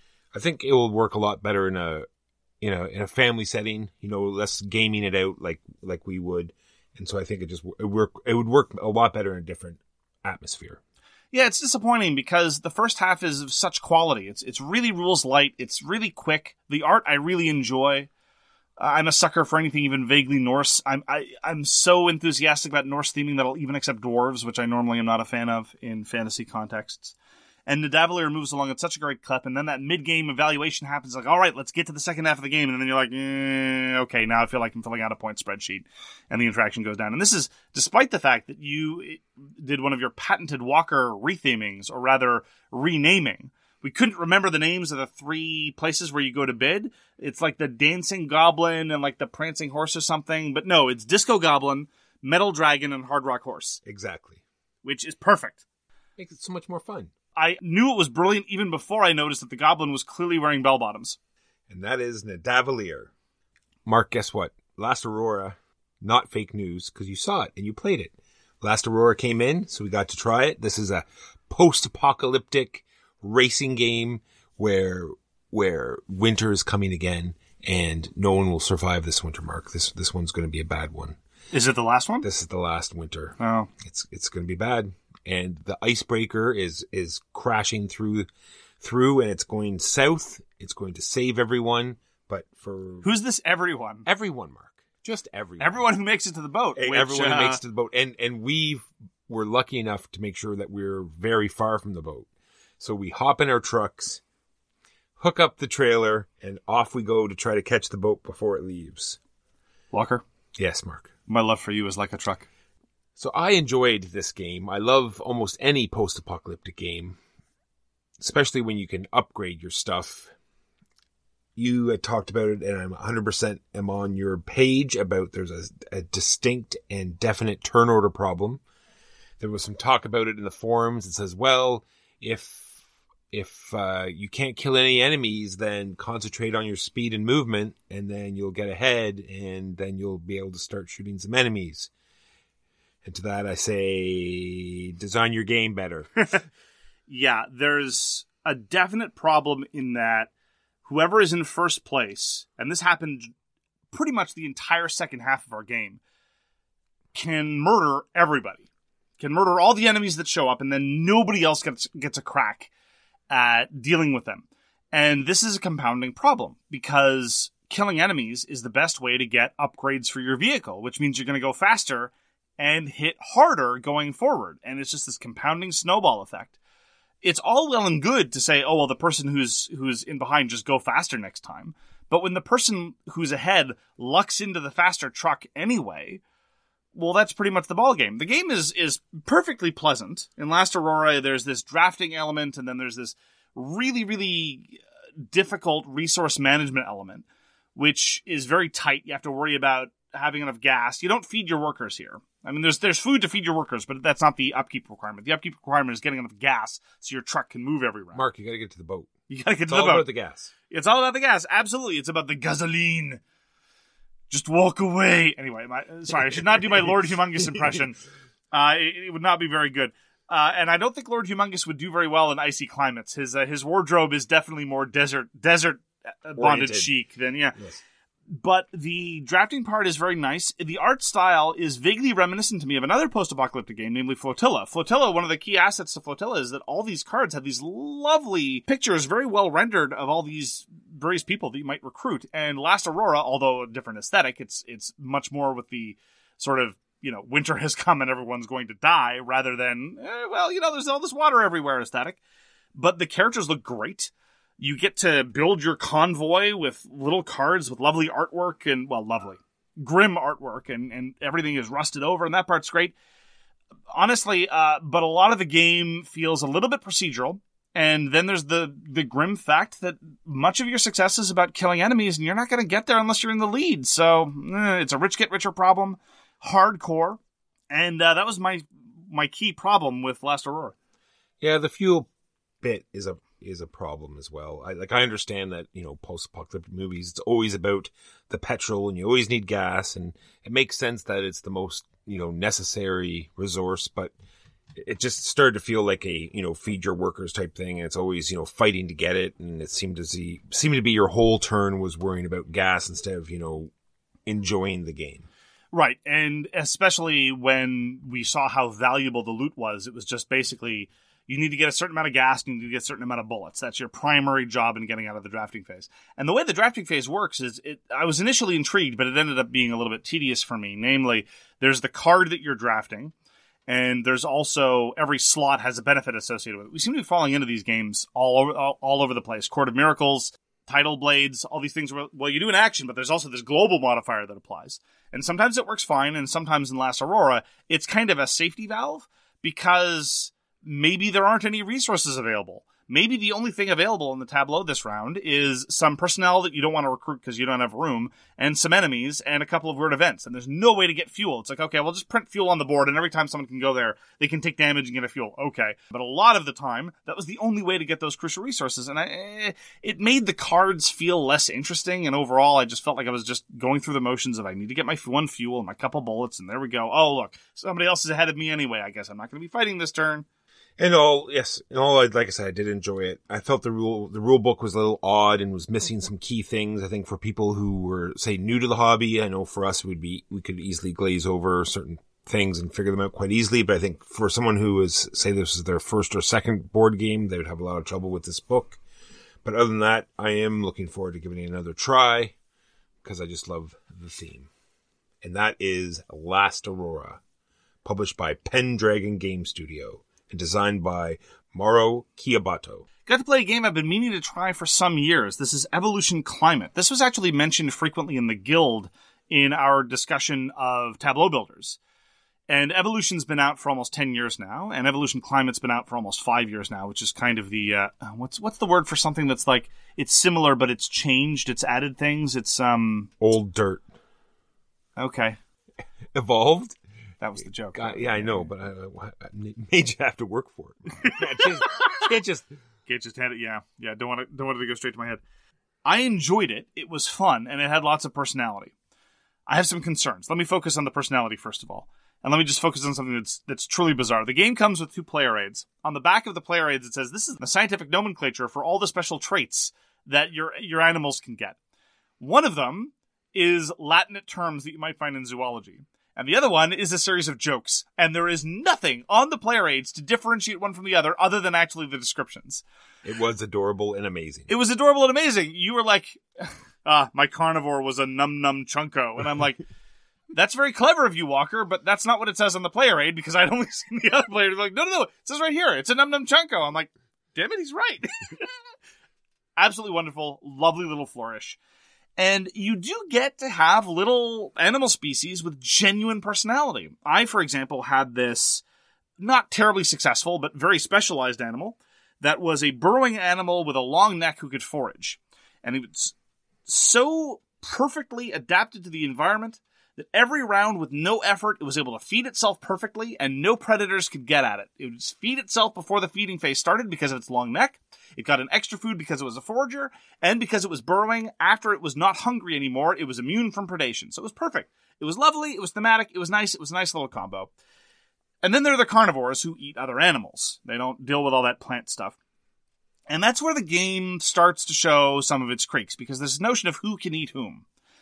Speaker 5: I think it will work a lot better in a, you know, in a family setting. You know, less gaming it out like like we would, and so I think it just it work. It would work a lot better in a different atmosphere.
Speaker 4: Yeah, it's disappointing because the first half is of such quality. It's it's really rules light. It's really quick. The art I really enjoy. Uh, I'm a sucker for anything even vaguely Norse. I'm I, I'm so enthusiastic about Norse theming that I'll even accept dwarves, which I normally am not a fan of in fantasy contexts. And Nidavellir moves along at such a great clip, and then that mid-game evaluation happens, like, all right, let's get to the second half of the game, and then you're like, eh, okay, now I feel like I'm filling out a point spreadsheet, and the interaction goes down. And this is despite the fact that you did one of your patented Walker rethemings, or rather, renaming. We couldn't remember the names of the three places where you go to bid. It's like the Dancing Goblin and like the Prancing Horse or something, but no, it's Disco Goblin, Metal Dragon, and Hard Rock Horse.
Speaker 5: Exactly.
Speaker 4: Which is perfect.
Speaker 5: Makes it so much more fun.
Speaker 4: I knew it was brilliant even before I noticed that the goblin was clearly wearing bell-bottoms.
Speaker 5: And that is Nidavellir. Mark, guess what? Last Aurora, not fake news, because you saw it and you played it. Last Aurora came in, so we got to try it. This is a post-apocalyptic racing game where where winter is coming again, and no one will survive this winter, Mark. This this one's going to be a bad one.
Speaker 4: Is it the last one?
Speaker 5: This is the last winter.
Speaker 4: Oh.
Speaker 5: It's it's going to be bad. And the icebreaker is is crashing through, through, and it's going south. It's going to save everyone, but for
Speaker 4: who's this everyone?
Speaker 5: Everyone, Mark, just everyone.
Speaker 4: Everyone who makes it to the boat.
Speaker 5: Which, everyone uh... who makes it to the boat, and and we were lucky enough to make sure that we're very far from the boat. So we hop in our trucks, hook up the trailer, and off we go to try to catch the boat before it leaves.
Speaker 4: Walker?
Speaker 5: Yes, Mark.
Speaker 4: My love for you is like a truck.
Speaker 5: So I enjoyed this game. I love almost any post-apocalyptic game, especially when you can upgrade your stuff. You had talked about it, and I'm one hundred percent am on your page about there's a, a distinct and definite turn order problem. There was some talk about it in the forums. It says, well, if if uh, you can't kill any enemies, then concentrate on your speed and movement, and then you'll get ahead, and then you'll be able to start shooting some enemies. And to that I say, design your game better.
Speaker 4: Yeah, there's a definite problem in that whoever is in first place, and this happened pretty much the entire second half of our game, can murder everybody. Can murder all the enemies that show up, and then nobody else gets gets a crack at dealing with them. And this is a compounding problem, because killing enemies is the best way to get upgrades for your vehicle, which means you're going to go faster and hit harder going forward. And it's just this compounding snowball effect. It's all well and good to say, oh, well, the person who's who's in behind, just go faster next time. But when the person who's ahead lucks into the faster truck anyway, well, that's pretty much the ballgame. The game is is perfectly pleasant. In Last Aurora, there's this drafting element, and then there's this really, really difficult resource management element, which is very tight. You have to worry about having enough gas. You don't feed your workers here. I mean, there's there's food to feed your workers, but that's not the upkeep requirement. The upkeep requirement is getting enough gas so your truck can move everywhere.
Speaker 5: Mark, you got to get to the boat.
Speaker 4: You got to get
Speaker 5: It's
Speaker 4: to the
Speaker 5: all
Speaker 4: boat.
Speaker 5: about the gas.
Speaker 4: It's all about the gas. Absolutely. It's about the gasoline. Just walk away. Anyway, my, sorry, I should not do my Lord Humongous impression. Uh, it, it would not be very good. Uh, and I don't think Lord Humongous would do very well in icy climates. His uh, his wardrobe is definitely more desert desert bonded
Speaker 5: Oriented.
Speaker 4: chic than, yeah.
Speaker 5: Yes.
Speaker 4: But the drafting part is very nice. The art style is vaguely reminiscent to me of another post-apocalyptic game, namely Flotilla. Flotilla, one of the key assets to Flotilla is that all these cards have these lovely pictures, very well rendered, of all these various people that you might recruit. And Last Aurora, although a different aesthetic, it's it's much more with the sort of, you know, winter has come and everyone's going to die, rather than, eh, well, you know, there's all this water everywhere aesthetic. But the characters look great. You get to build your convoy with little cards with lovely artwork and, well, lovely, grim artwork, and, and everything is rusted over, and that part's great. Honestly, uh, but a lot of the game feels a little bit procedural, and then there's the, the grim fact that much of your success is about killing enemies, and you're not going to get there unless you're in the lead, so eh, it's a rich get richer problem, hardcore, and uh, that was my my key problem with Last Aurora.
Speaker 5: Yeah, the fuel bit is a is a problem as well. I like I understand that, you know, post-apocalyptic movies, it's always about the petrol and you always need gas, and it makes sense that it's the most, you know, necessary resource, but it just started to feel like a, you know, feed your workers type thing, and it's always, you know, fighting to get it, and it seemed to see seemed to be your whole turn was worrying about gas instead of, you know, enjoying the game.
Speaker 4: Right, and especially when we saw how valuable the loot was, it was just basically, you need to get a certain amount of gas, and you need to get a certain amount of bullets. That's your primary job in getting out of the drafting phase. And the way the drafting phase works is, it, I was initially intrigued, but it ended up being a little bit tedious for me. Namely, there's the card that you're drafting, and there's also, every slot has a benefit associated with it. We seem to be falling into these games all over, all, all over the place. Court of Miracles, Tidal Blades, all these things. Where, well, you do an action, but there's also this global modifier that applies. And sometimes it works fine, and sometimes in Last Aurora, it's kind of a safety valve, because maybe there aren't any resources available. Maybe the only thing available in the tableau this round is some personnel that you don't want to recruit because you don't have room, and some enemies, and a couple of weird events. And there's no way to get fuel. It's like, okay, well, just print fuel on the board, and every time someone can go there, they can take damage and get a fuel. Okay. But a lot of the time, that was the only way to get those crucial resources. And I, it made the cards feel less interesting, and overall, I just felt like I was just going through the motions of, I need to get my one fuel and my couple bullets, and there we go. Oh, look, somebody else is ahead of me anyway. I guess I'm not going to be fighting this turn.
Speaker 5: And all, yes, and all, like I said, I did enjoy it. I felt the rule, the rule book was a little odd and was missing some key things. I think for people who were, say, new to the hobby, I know for us, it would be, we could easily glaze over certain things and figure them out quite easily. But I think for someone who is, say, this is their first or second board game, they would have a lot of trouble with this book. But other than that, I am looking forward to giving it another try, because I just love the theme. And that is Last Aurora, published by Pendragon Game Studio, and designed by Mauro Chiabato.
Speaker 4: Got to play a game I've been meaning to try for some years. This is Evolution Climate. This was actually mentioned frequently in the Guild in our discussion of Tableau Builders. And Evolution's been out for almost ten years now, and Evolution Climate's been out for almost five years now, which is kind of the, uh, what's what's the word for something that's like, it's similar, but it's changed, it's added things, it's, um...
Speaker 5: Old dirt.
Speaker 4: Okay.
Speaker 5: Evolved?
Speaker 4: That was the joke.
Speaker 5: Uh, yeah, I know, but I, I made you have to work for it. You can't just... Can't just...
Speaker 4: Can't just hand it, yeah. Yeah, don't want, it, don't want it to go straight to my head. I enjoyed it, it was fun, and it had lots of personality. I have some concerns. Let me focus on the personality first of all. And let me just focus on something that's that's truly bizarre. The game comes with two player aids. On the back of the player aids, it says, this is the scientific nomenclature for all the special traits that your your animals can get. One of them is Latinate terms that you might find in zoology. And the other one is a series of jokes. And there is nothing on the player aids to differentiate one from the other other than actually the descriptions.
Speaker 5: It was adorable and amazing.
Speaker 4: It was adorable and amazing. You were like, ah, my carnivore was a num-num chunko. And I'm like... That's very clever of you, Walker, but that's not what it says on the player aid, because I'd only seen the other player. Like, no, no, no, it says right here, it's a Num Num Chunko. I'm like, damn it, he's right. Absolutely wonderful, lovely little flourish. And you do get to have little animal species with genuine personality. I, for example, had this not terribly successful, but very specialized animal that was a burrowing animal with a long neck who could forage. And it was so perfectly adapted to the environment that every round, with no effort, it was able to feed itself perfectly, and no predators could get at it. It would feed itself before the feeding phase started because of its long neck. It got an extra food because it was a forager, and because it was burrowing, after it was not hungry anymore, it was immune from predation. So it was perfect. It was lovely, it was thematic, it was nice, it was a nice little combo. And then there are the carnivores who eat other animals. They don't deal with all that plant stuff. And that's where the game starts to show some of its creaks, because there's this notion of who can eat whom.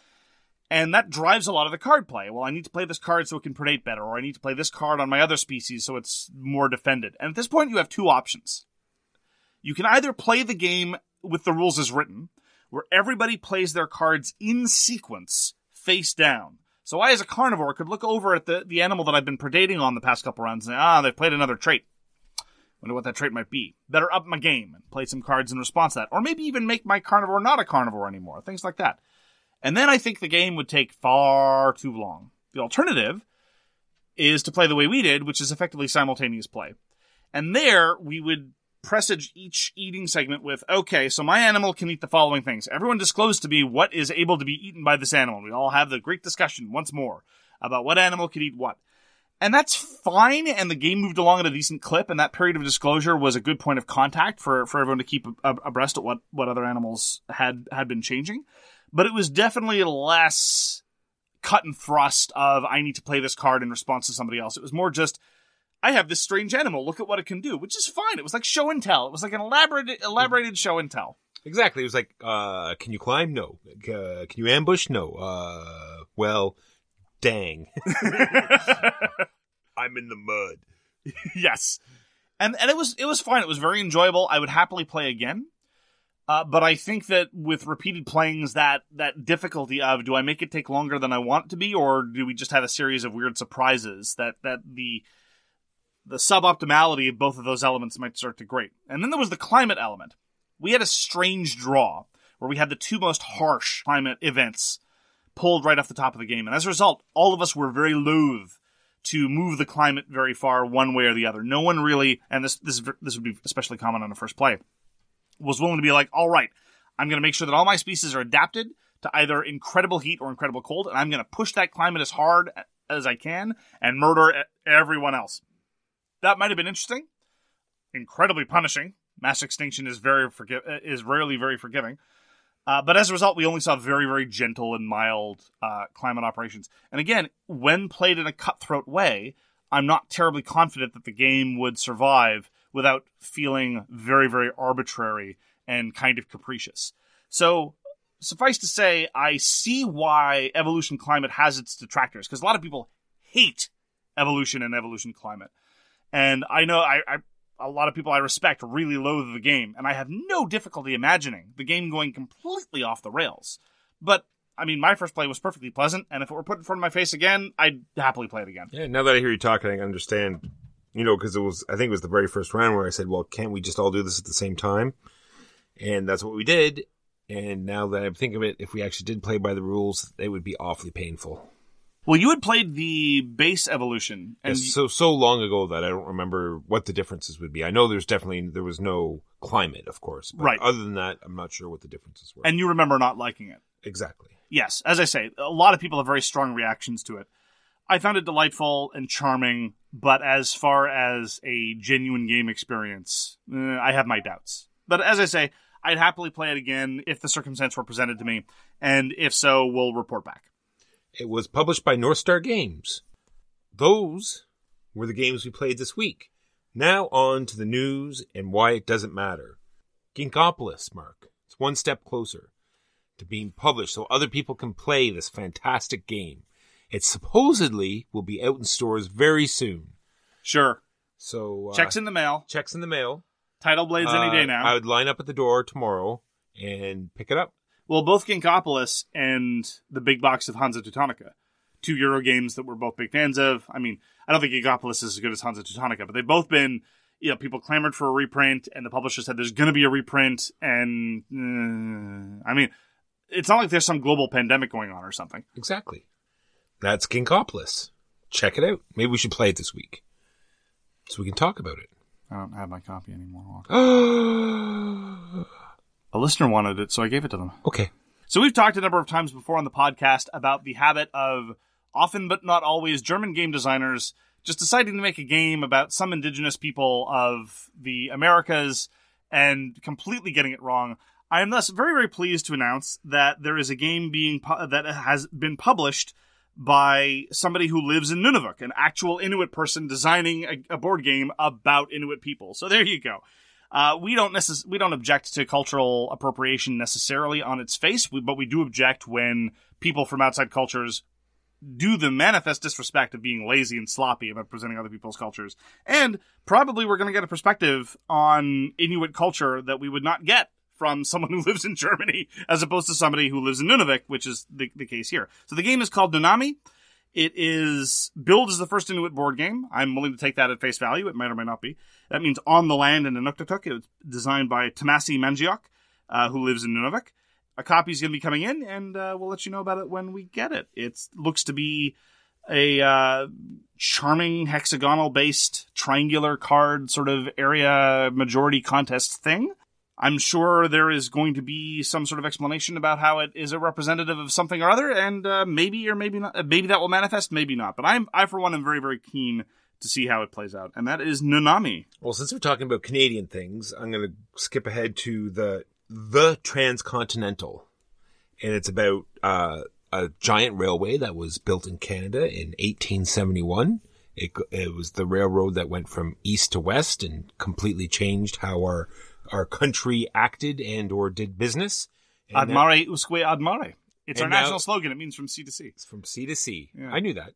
Speaker 4: And that drives a lot of the card play. Well, I need to play this card so it can predate better, or I need to play this card on my other species so it's more defended. And at this point, you have two options. You can either play the game with the rules as written, where everybody plays their cards in sequence, face down. So I, as a carnivore, could look over at the, the animal that I've been predating on the past couple rounds and say, ah, they've played another trait. Wonder what that trait might be. Better up my game and play some cards in response to that. Or maybe even make my carnivore not a carnivore anymore. Things like that. And then I think the game would take far too long. The alternative is to play the way we did, which is effectively simultaneous play. And there, we would presage each eating segment with, okay, so my animal can eat the following things. Everyone disclose to me what is able to be eaten by this animal. We all have the great discussion once more about what animal could eat what. And that's fine, and the game moved along at a decent clip, and that period of disclosure was a good point of contact for, for everyone to keep abreast of what, what other animals had, had been changing. But it was definitely less cut and thrust of, I need to play this card in response to somebody else. It was more just, I have this strange animal, look at what it can do, which is fine. It was like show and tell. It was like an elaborate, elaborated show and tell.
Speaker 5: Exactly. It was like, uh, can you climb? No. Uh, can you ambush? No. Uh, well, dang. I'm in the mud.
Speaker 4: Yes. And and it was it was fine. It was very enjoyable. I would happily play again. Uh, but I think that with repeated playings, that, that difficulty of, do I make it take longer than I want it to be, or do we just have a series of weird surprises, that, that the the suboptimality of both of those elements might start to grate. And then there was the climate element. We had a strange draw, where we had the two most harsh climate events pulled right off the top of the game. And as a result, all of us were very loath to move the climate very far one way or the other. No one really, and this this this would be especially common on a first play, was willing to be like, all right, I'm going to make sure that all my species are adapted to either incredible heat or incredible cold, and I'm going to push that climate as hard as I can and murder everyone else. That might have been interesting, incredibly punishing. Mass extinction is very forgi- is rarely very forgiving. Uh, but as a result, we only saw very, very gentle and mild uh, climate operations. And again, when played in a cutthroat way, I'm not terribly confident that the game would survive without feeling very, very arbitrary and kind of capricious. So, suffice to say, I see why Evolution Climate has its detractors, because a lot of people hate Evolution and Evolution Climate. And I know I, I a lot of people I respect really loathe the game, and I have no difficulty imagining the game going completely off the rails. But, I mean, my first play was perfectly pleasant, and if it were put in front of my face again, I'd happily play it again.
Speaker 5: Yeah, now that I hear you talking, I understand. You know, because it was, I think it was the very first round where I said, well, can't we just all do this at the same time? And that's what we did. And now that I'm thinking of it, if we actually did play by the rules, it would be awfully painful.
Speaker 4: Well, you had played the base evolution. And
Speaker 5: Yes, so so long ago that I don't remember what the differences would be. I know there's definitely, there was no climate, of course. But
Speaker 4: Right.
Speaker 5: other than that, I'm not sure what the differences were.
Speaker 4: and you remember not liking it.
Speaker 5: exactly.
Speaker 4: Yes, as I say, a lot of people have very strong reactions to it. I found it delightful and charming, but as far as a genuine game experience, eh, I have my doubts. But as I say, I'd happily play it again if the circumstance were presented to me, and if so, we'll report back.
Speaker 5: It was published by North Star Games. Those were the games we played this week. Now on to the news and why it doesn't matter. Ginkopolis, Mark. It's one step closer to being published so other people can play this fantastic game. It supposedly will be out in stores very soon.
Speaker 4: Sure.
Speaker 5: So uh,
Speaker 4: Checks in the mail.
Speaker 5: checks in the mail.
Speaker 4: Title Blades any
Speaker 5: Uh,
Speaker 4: day now.
Speaker 5: I would line up at the door tomorrow and pick it up.
Speaker 4: Well, both Ginkopolis and the big box of Hansa Teutonica, two Euro games that we're both big fans of. I mean, I don't think Ginkopolis is as good as Hansa Teutonica, but they've both been, you know, people clamored for a reprint, and the publisher said there's going to be a reprint, and, uh, I mean, it's not like there's some global pandemic going on or something.
Speaker 5: Exactly. That's Ginkopolis. Check it out. Maybe we should play it this week so we can talk about it.
Speaker 4: I don't have my copy anymore.
Speaker 5: okay.
Speaker 4: A listener wanted it, so I gave it to them. So we've talked a number of times before on the podcast about the habit of often but not always German game designers just deciding to make a game about some indigenous people of the Americas and completely getting it wrong. I am thus very, very pleased to announce that there is a game being pu- that has been published by somebody who lives in Nunavut, an actual Inuit person designing a, a board game about Inuit people. So there you go. Uh, we don't necess- we don't object to cultural appropriation necessarily on its face, we, but we do object when people from outside cultures do the manifest disrespect of being lazy and sloppy about presenting other people's cultures. And probably we're going to get a perspective on Inuit culture that we would not get from someone who lives in Germany as opposed to somebody who lives in Nunavut, which is the, the case here. So the game is called Nunami. It is billed as the first Inuit board game. I'm willing to take that at face value. It might or might not be. That means on the land in Inuktitut. It was designed by Tamasi Manjiok, uh, who lives in Nunavut. A copy is going to be coming in, and uh, we'll let you know about it when we get it. It looks to be a uh, charming hexagonal-based triangular card sort of area majority contest thing. I'm sure there is going to be some sort of explanation about how it is a representative of something or other, and uh, maybe or maybe not. Maybe that will manifest, maybe not. But I'm, I for one, am very, very keen to see how it plays out, and that is Nunami.
Speaker 5: Well, since we're talking about Canadian things, I'm going to skip ahead to the the Transcontinental, and it's about uh, a giant railway that was built in Canada in eighteen seventy-one. It, it was the railroad that went from east to west and completely changed how our our country acted and or did business. And that-
Speaker 4: Admare usque admare. It's our
Speaker 5: And now-
Speaker 4: national slogan. It means from sea to sea.
Speaker 5: It's from sea to sea.
Speaker 4: Yeah.
Speaker 5: I knew that.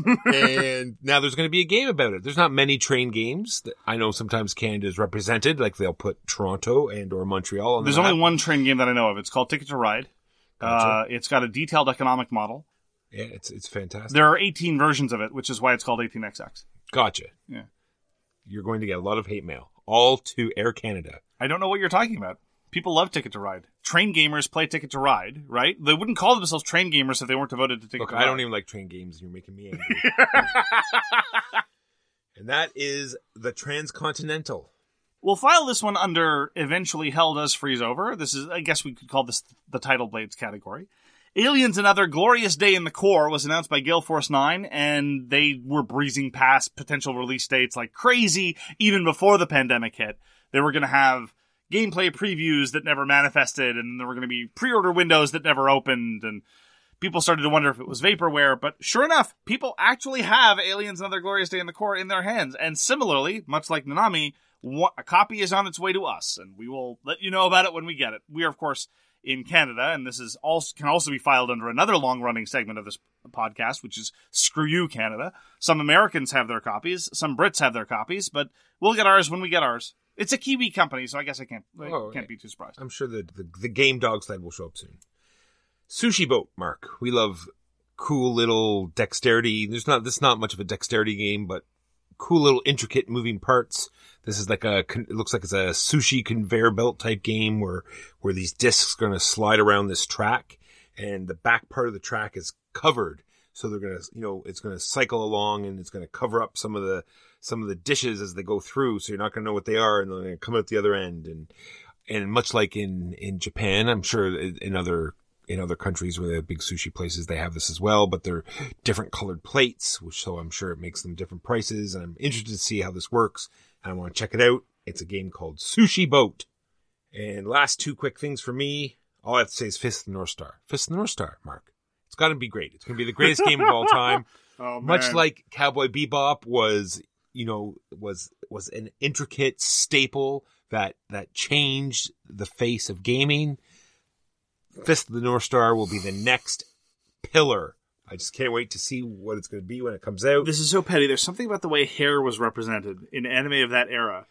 Speaker 5: And now there's going to be a game about it. There's not many train games. That I know sometimes Canada is represented, like they'll put Toronto and or Montreal on the
Speaker 4: There's
Speaker 5: map.
Speaker 4: only one train game that I know of. It's called Ticket to Ride.
Speaker 5: Gotcha.
Speaker 4: Uh, it's got a detailed economic model.
Speaker 5: Yeah, it's it's fantastic.
Speaker 4: There are eighteen versions of it, which is why it's called eighteen X X.
Speaker 5: Gotcha.
Speaker 4: Yeah.
Speaker 5: You're going to get a lot of hate mail. All to Air Canada.
Speaker 4: I don't know what you're talking about. People love Ticket to Ride. Train gamers play Ticket to Ride, right? They wouldn't call themselves train gamers if they weren't devoted to Ticket
Speaker 5: Look,
Speaker 4: to Ride.
Speaker 5: I don't even like train games, and you're making me angry. And that is the Transcontinental.
Speaker 4: We'll file this one under eventually hell does freeze over. This is, I guess we could call this the Title Blades category. Aliens Another Glorious Day in the Core was announced by Gale Force nine, and they were breezing past potential release dates like crazy even before the pandemic hit. They were going to have gameplay previews that never manifested, and there were going to be pre-order windows that never opened, and people started to wonder if it was vaporware, but sure enough, people actually have Aliens Another Glorious Day in the Core in their hands, and similarly, much like Nanami, a copy is on its way to us, and we will let you know about it when we get it. We are, of course, in Canada, and this is also can also be filed under another long-running segment of this podcast, which is Screw You, Canada. Some Americans have their copies, some Brits have their copies, but we'll get ours when we get ours. It's a Kiwi company, so I guess I can't I
Speaker 5: Oh,
Speaker 4: can't
Speaker 5: okay.
Speaker 4: be too surprised.
Speaker 5: I'm sure the, the the game dog sled will show up soon. Sushi Boat, Mark. We love cool little dexterity. There's not this is not much of a dexterity game, but cool little intricate moving parts. This is like a it looks like it's a sushi conveyor belt type game where where these discs are going to slide around this track, and the back part of the track is covered. So they're gonna, you know, it's gonna cycle along and it's gonna cover up some of the some of the dishes as they go through. So you're not gonna know what they are, and they're gonna come out the other end. And and much like in in Japan, I'm sure in other in other countries where they have big sushi places, they have this as well. But they're different colored plates, which so I'm sure it makes them different prices. And I'm interested to see how this works. And I want to check it out. It's a game called Sushi Boat. And last two quick things for me. All I have to say is Fist of the North Star. Fist of the North Star, Mark. It's got to be great. It's going to be the greatest game of all time.
Speaker 4: Oh, man.
Speaker 5: Much like Cowboy Bebop was, you know, was was an intricate staple that that changed the face of gaming. Fist of the North Star will be the next pillar. I just can't wait to see what it's going to be when it comes out.
Speaker 4: This is so petty. There's something about the way hair was represented in anime of that era.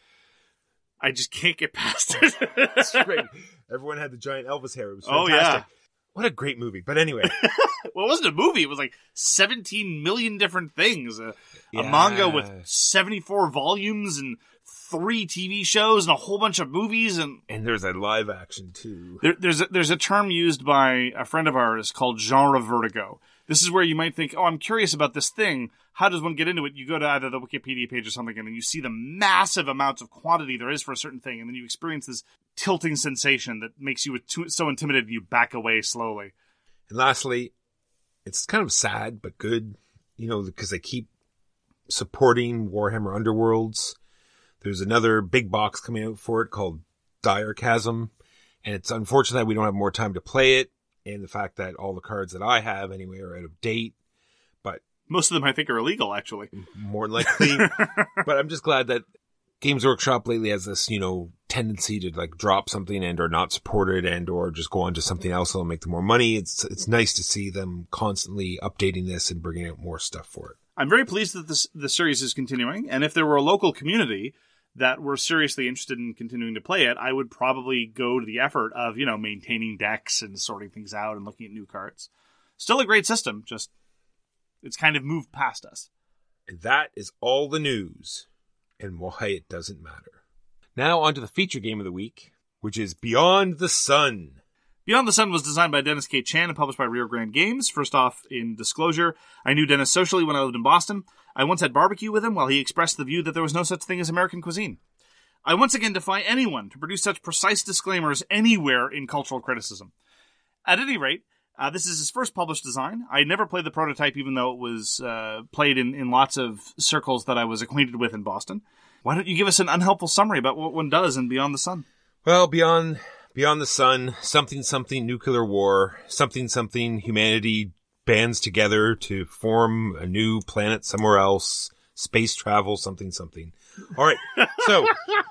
Speaker 4: I just can't get past it.
Speaker 5: It's great. Everyone had the giant Elvis hair. It was
Speaker 4: Oh,
Speaker 5: fantastic.
Speaker 4: yeah.
Speaker 5: What a great movie. But anyway.
Speaker 4: Well, it wasn't a movie. It was like seventeen million different things. A,
Speaker 5: Yeah.
Speaker 4: a manga with seventy-four volumes and three T V shows and a whole bunch of movies. And
Speaker 5: And there's a live action, too.
Speaker 4: there, there's, a, there's a term used by a friend of ours called genre vertigo. This is where you might think, oh, I'm curious about this thing. How does one get into it? You go to either the Wikipedia page or something, and then you see the massive amounts of quantity there is for a certain thing, and then you experience this tilting sensation that makes you too, so intimidated you back away slowly.
Speaker 5: And lastly, it's kind of sad but good, you know, because they keep supporting Warhammer Underworlds. There's another big box coming out for it called Dire Chasm, and it's unfortunate that we don't have more time to play it, and the fact that all the cards that I have anyway are out of date. But
Speaker 4: Most of them, I think, are illegal, actually.
Speaker 5: more than likely. But I'm just glad that Games Workshop lately has this, you know, tendency to like drop something and or not support it and or just go on to something else that'll make them more money. It's it's nice to see them constantly updating this and bringing out more stuff for it.
Speaker 4: I'm very pleased that this, the series is continuing, and if there were a local community that were seriously interested in continuing to play it, I would probably go to the effort of, you know, maintaining decks and sorting things out and looking at new cards. Still a great system, just it's kind of moved past us.
Speaker 5: And that is all the news and why it doesn't matter. Now on to the feature game of the week, which is Beyond the Sun.
Speaker 4: Beyond the Sun was designed by Dennis K. Chan and published by Rio Grande Games. First off, in disclosure, I knew Dennis socially when I lived in Boston. I once had barbecue with him while he expressed the view that there was no such thing as American cuisine. I once again defy anyone to produce such precise disclaimers anywhere in cultural criticism. At any rate, uh, this is his first published design. I never played the prototype, even though it was uh, played in, in lots of circles that I was acquainted with in Boston. Why don't you give us an unhelpful summary about what one does in Beyond the Sun?
Speaker 5: Well, Beyond Beyond the Sun, something something nuclear war, something something humanity bands together to form a new planet somewhere else, space travel, something something. All right, so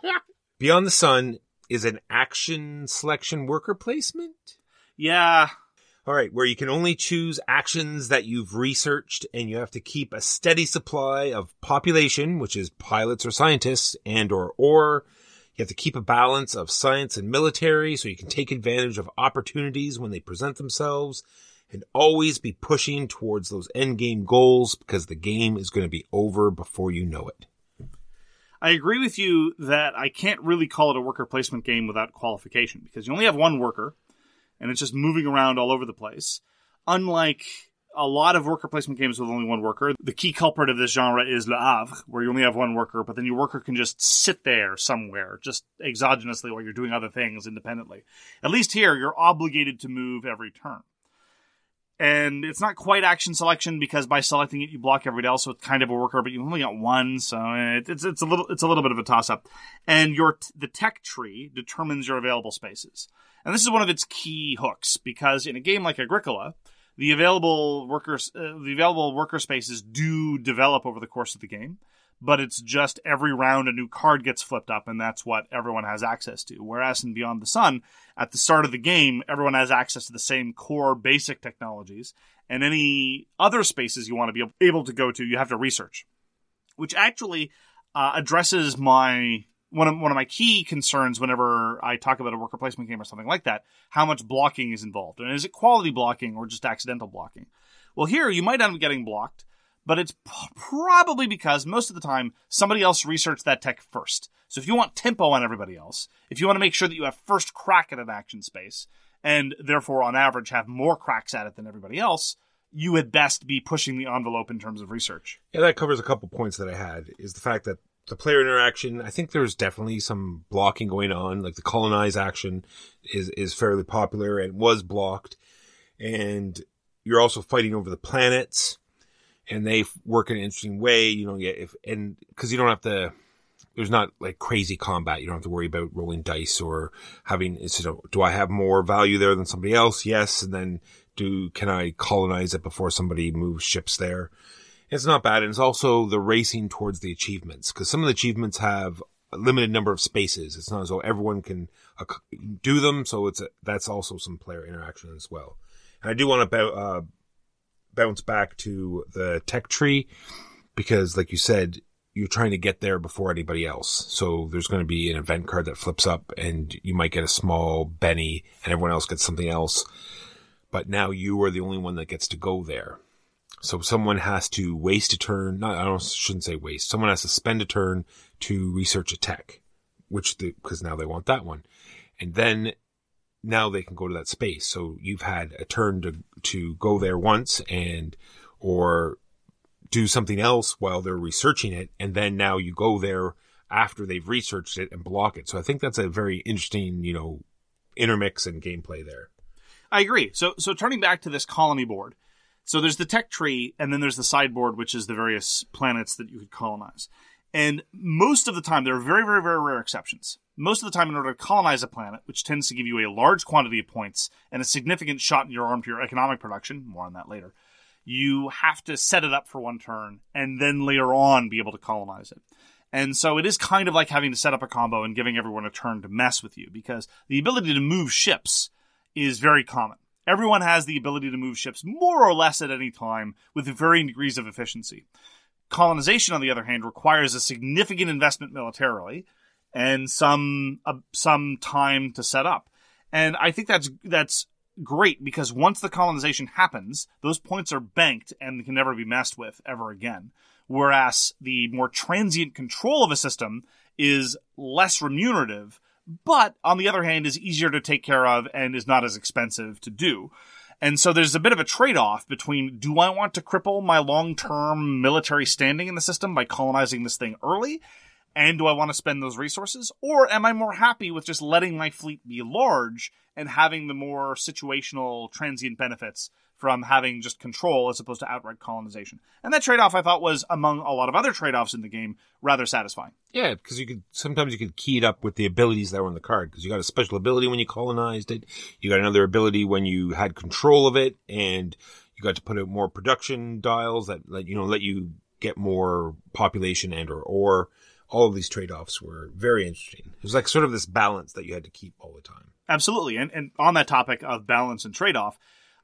Speaker 5: Beyond the Sun is an action selection worker placement?
Speaker 4: Yeah.
Speaker 5: All right, where you can only choose actions that you've researched, and you have to keep a steady supply of population, which is pilots or scientists, and or or. You have to keep a balance of science and military so you can take advantage of opportunities when they present themselves, and always be pushing towards those endgame goals because the game is going to be over before you know it.
Speaker 4: I agree with you that I can't really call it a worker placement game without qualification, because you only have one worker, and it's just moving around all over the place. Unlike a lot of worker placement games with only one worker, the key culprit of this genre is Le Havre, where you only have one worker, but then your worker can just sit there somewhere, just exogenously, while you're doing other things independently. At least here, you're obligated to move every turn. And it's not quite action selection, because by selecting it, you block everybody else with kind of a worker, but you only got one, so it's it's a little it's a little bit of a toss-up. And your the tech tree determines your available spaces. And this is one of its key hooks, because in a game like Agricola, the available workers uh, the available worker spaces do develop over the course of the game, but it's just every round a new card gets flipped up, and that's what everyone has access to. Whereas in Beyond the Sun, at the start of the game, everyone has access to the same core basic technologies, and any other spaces you want to be able to go to, you have to research, which actually uh, addresses my one of one of my key concerns whenever I talk about a worker placement game or something like that: how much blocking is involved, and is it quality blocking or just accidental blocking? Well, here you might end up getting blocked, but it's p- probably because most of the time somebody else researched that tech first. So if you want tempo on everybody else, if you want to make sure that you have first crack at an action space, and therefore on average have more cracks at it than everybody else, you had best be pushing the envelope in terms of research.
Speaker 5: Yeah, that covers a couple points that I had, is the fact that the player interaction, I think there's definitely some blocking going on, like the colonize action is, is fairly popular and was blocked. And you're also fighting over the planets, and they work in an interesting way, you know, yeah, if, and cause you don't have to, there's not like crazy combat. You don't have to worry about rolling dice or having, it's, you know, do I have more value there than somebody else? Yes. And then do, can I colonize it before somebody moves ships there? It's not bad. And it's also the racing towards the achievements, because some of the achievements have a limited number of spaces. It's not as though everyone can uh, do them. So it's a, that's also some player interaction as well. And I do want to uh, bounce back to the tech tree, because like you said, you're trying to get there before anybody else. So there's going to be an event card that flips up, and you might get a small Benny and everyone else gets something else. But now you are the only one that gets to go there. So someone has to waste a turn. Not, I don't, shouldn't say waste. Someone has to spend a turn to research a tech, which the, because now they want that one. And then now they can go to that space. So you've had a turn to, to go there once and, or do something else while they're researching it. And then now you go there after they've researched it and block it. So I think that's a very interesting, you know, intermix and gameplay there.
Speaker 4: I agree. So, so turning back to this colony board. So there's the tech tree, and then there's the sideboard, which is the various planets that you could colonize. And most of the time, there are very, very, very rare exceptions. Most of the time, in order to colonize a planet, which tends to give you a large quantity of points and a significant shot in your arm to your economic production, more on that later, you have to set it up for one turn and then later on be able to colonize it. And so it is kind of like having to set up a combo and giving everyone a turn to mess with you, because the ability to move ships is very common. Everyone has the ability to move ships more or less at any time with varying degrees of efficiency. Colonization, on the other hand, requires a significant investment militarily and some uh, some time to set up. And I think that's that's great, because once the colonization happens, those points are banked and can never be messed with ever again. Whereas the more transient control of a system is less remunerative, but on the other hand is easier to take care of and is not as expensive to do. And so there's a bit of a trade-off between, do I want to cripple my long-term military standing in the system by colonizing this thing early? And do I want to spend those resources? Or am I more happy with just letting my fleet be large and having the more situational transient benefits from having just control as opposed to outright colonization? And that trade-off, I thought, was, among a lot of other trade-offs in the game, rather satisfying.
Speaker 5: Yeah, because you could sometimes you could key it up with the abilities that were on the card, because you got a special ability when you colonized it, you got another ability when you had control of it, and you got to put out more production dials that, that you know let you get more population and or or all of these trade-offs were very interesting. It was like sort of this balance that you had to keep all the time.
Speaker 4: Absolutely, and and on that topic of balance and trade-off,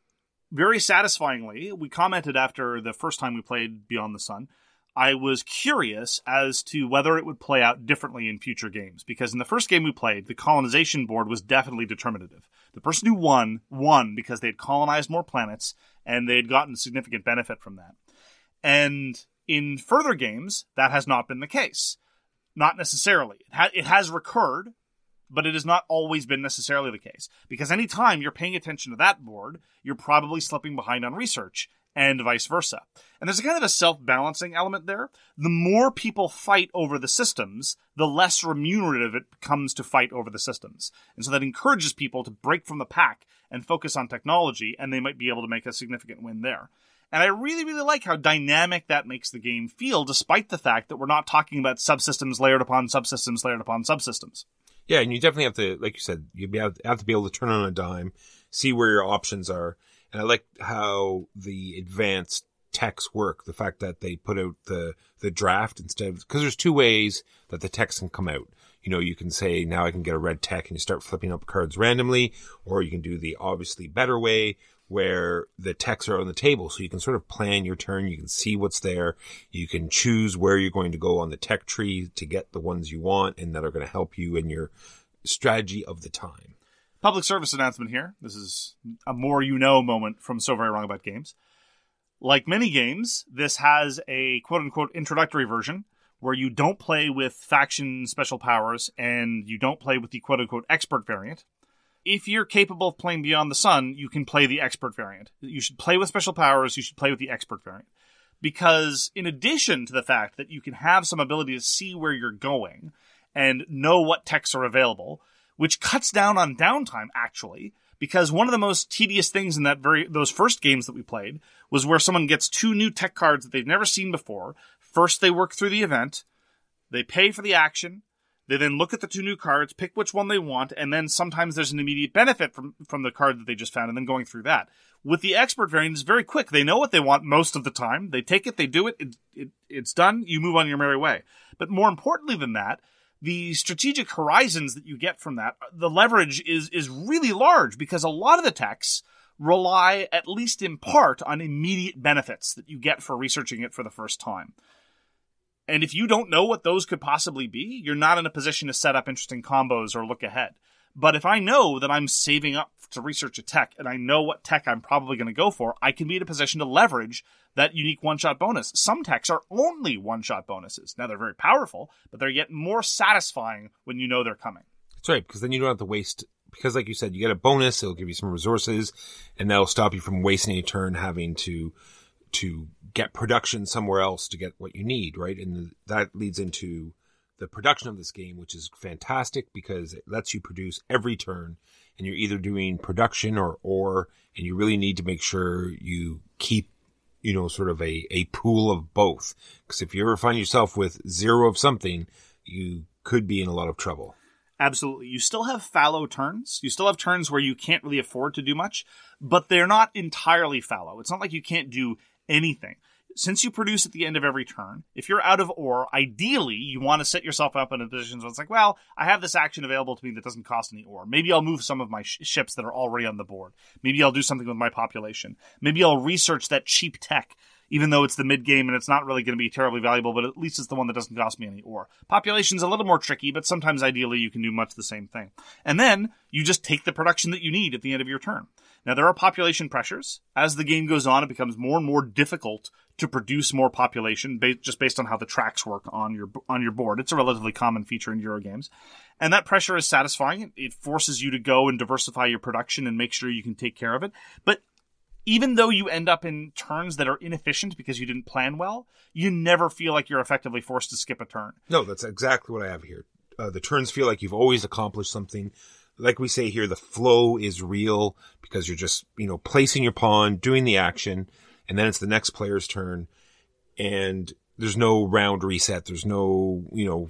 Speaker 4: very satisfyingly, we commented after the first time we played Beyond the Sun, I was curious as to whether it would play out differently in future games. Because in the first game we played, the colonization board was definitely determinative. The person who won, won because they had colonized more planets, and they had gotten significant benefit from that. And in further games, that has not been the case. Not necessarily. It, ha- it has recurred, but it has not always been necessarily the case. Because any time you're paying attention to that board, you're probably slipping behind on research, and vice versa. And there's a kind of a self-balancing element there. The more people fight over the systems, the less remunerative it becomes to fight over the systems. And so that encourages people to break from the pack and focus on technology, and they might be able to make a significant win there. And I really, really like how dynamic that makes the game feel, despite the fact that we're not talking about subsystems layered upon subsystems layered upon subsystems.
Speaker 5: Yeah, and you definitely have to, like you said, you have to be able to turn on a dime, see where your options are. And I like how the advanced techs work. The fact that they put out the, the draft instead of, because there's two ways that the techs can come out. You know, you can say, now I can get a red tech, and you start flipping up cards randomly, or you can do the obviously better way where the techs are on the table. So you can sort of plan your turn. You can see what's there. You can choose where you're going to go on the tech tree to get the ones you want and that are going to help you in your strategy of the time.
Speaker 4: Public service announcement here. This is a more you know moment from So Very Wrong About Games. Like many games, this has a quote-unquote introductory version where you don't play with faction special powers and you don't play with the quote-unquote expert variant. if you're capable of playing Beyond the Sun, you can play the expert variant. You should play with special powers. You should play with the expert variant. Because in addition to the fact that you can have some ability to see where you're going and know what techs are available, which cuts down on downtime, actually, because one of the most tedious things in that very those first games that we played was where someone gets two new tech cards that they've never seen before. First, they work through the event. They pay for the action. They then look at the two new cards, pick which one they want, and then sometimes there's an immediate benefit from, from the card that they just found, and then going through that. With the expert variant, it's very quick. They know what they want most of the time. They take it, they do it, it, it it's done, you move on your merry way. But more importantly than that, the strategic horizons that you get from that, the leverage is is really large, because a lot of the techs rely, at least in part, on immediate benefits that you get for researching it for the first time. And if you don't know what those could possibly be, you're not in a position to set up interesting combos or look ahead. But if I know that I'm saving up to research a tech, and I know what tech I'm probably going to go for, I can be in a position to leverage that unique one-shot bonus. Some techs are only one-shot bonuses. Now, they're very powerful, but they're yet more satisfying when you know they're coming.
Speaker 5: That's right, because then you don't have to waste, because like you said, you get a bonus, it'll give you some resources, and that'll stop you from wasting a turn having to to get production somewhere else to get what you need, right? And that leads into the production of this game, which is fantastic because it lets you produce every turn, and you're either doing production or or, and you really need to make sure you keep, you know, sort of a, a pool of both. Because if you ever find yourself with zero of something, you could be in a lot of trouble.
Speaker 4: Absolutely. You still have fallow turns. You still have turns where you can't really afford to do much, but they're not entirely fallow. It's not like you can't do anything. Since you produce at the end of every turn, if you're out of ore, ideally you want to set yourself up in a position where it's like, well, I have this action available to me that doesn't cost any ore. Maybe I'll move some of my sh- ships that are already on the board. Maybe I'll do something with my population. Maybe I'll research that cheap tech, even though it's the mid-game and it's not really going to be terribly valuable, but at least it's the one that doesn't cost me any ore. Population's a little more tricky, but sometimes ideally you can do much the same thing. And then you just take the production that you need at the end of your turn. Now, there are population pressures. As the game goes on, it becomes more and more difficult to produce more population, ba- just based on how the tracks work on your on your board. It's a relatively common feature in Euro games. And that pressure is satisfying. It forces you to go and diversify your production and make sure you can take care of it. But even though you end up in turns that are inefficient because you didn't plan well, you never feel like you're effectively forced to skip a turn.
Speaker 5: No, that's exactly what I have here. Uh, the turns feel like you've always accomplished something. Like we say here, the flow is real because you're just, you know, placing your pawn, doing the action, and then it's the next player's turn. And there's no round reset. There's no, you know,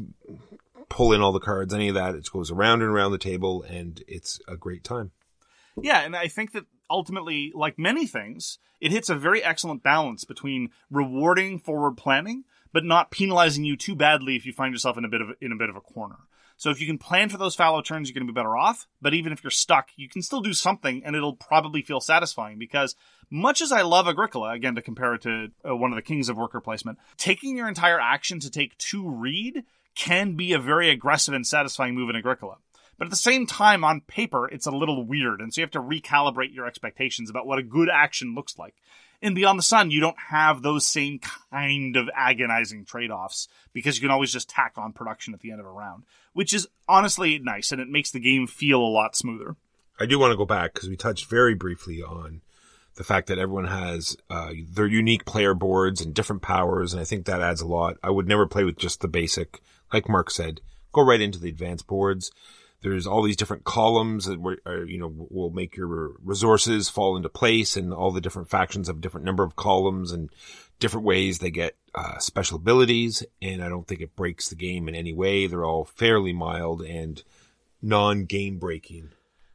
Speaker 5: pull in all the cards, any of that. It goes around and around the table, and it's a great time.
Speaker 4: Yeah, and I think that ultimately, like many things, it hits a very excellent balance between rewarding forward planning, but not penalizing you too badly if you find yourself in a bit of in a bit of a corner. So if you can plan for those fallow turns, you're going to be better off. But even if you're stuck, you can still do something, and it'll probably feel satisfying. Because much as I love Agricola, again, to compare it to uh, one of the kings of worker placement, taking your entire action to take two read can be a very aggressive and satisfying move in Agricola. But at the same time, on paper, it's a little weird, and so you have to recalibrate your expectations about what a good action looks like. In Beyond the Sun, you don't have those same kind of agonizing trade-offs, because you can always just tack on production at the end of a round, which is honestly nice, and it makes the game feel a lot smoother.
Speaker 5: I do want to go back, because we touched very briefly on the fact that everyone has uh, their unique player boards and different powers, and I think that adds a lot. I would never play with just the basic. Like Mark said, go right into the advanced boards. There's all these different columns that were, are, you know, will make your resources fall into place, and all the different factions have a different number of columns and different ways they get uh, special abilities. And I don't think it breaks the game in any way. They're all fairly mild and non-game breaking.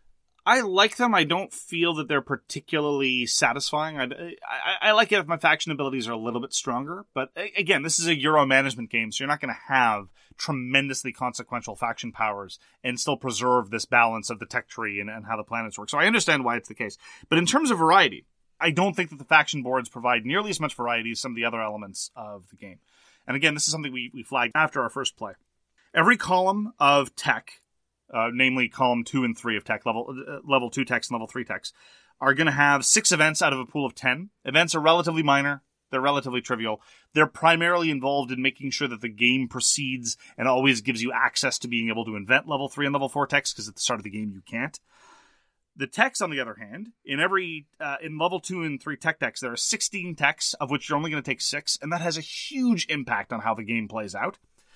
Speaker 4: I like them. I don't feel that they're particularly satisfying. I, I, I like it if my faction abilities are a little bit stronger. But again, this is a Euro management game, so you're not going to have tremendously consequential faction powers and still preserve this balance of the tech tree and, and how the planets work. So I understand why it's the case. But in terms of variety, I don't think that the faction boards provide nearly as much variety as some of the other elements of the game. And again, this is something we, we flagged after our first play. Every column of tech, Uh, namely column two and three of tech, level uh, level two techs and level three techs, are going to have six events out of a pool of ten. Events are relatively minor. They're relatively trivial. They're primarily involved in making sure that the game proceeds and always gives you access to being able to invent level three and level four text, because at the start of the game you can't. The techs, on the other hand, in every uh, in level two and three tech decks, there are sixteen techs, of which you're only going to take six, and that has a huge impact on how the game plays out.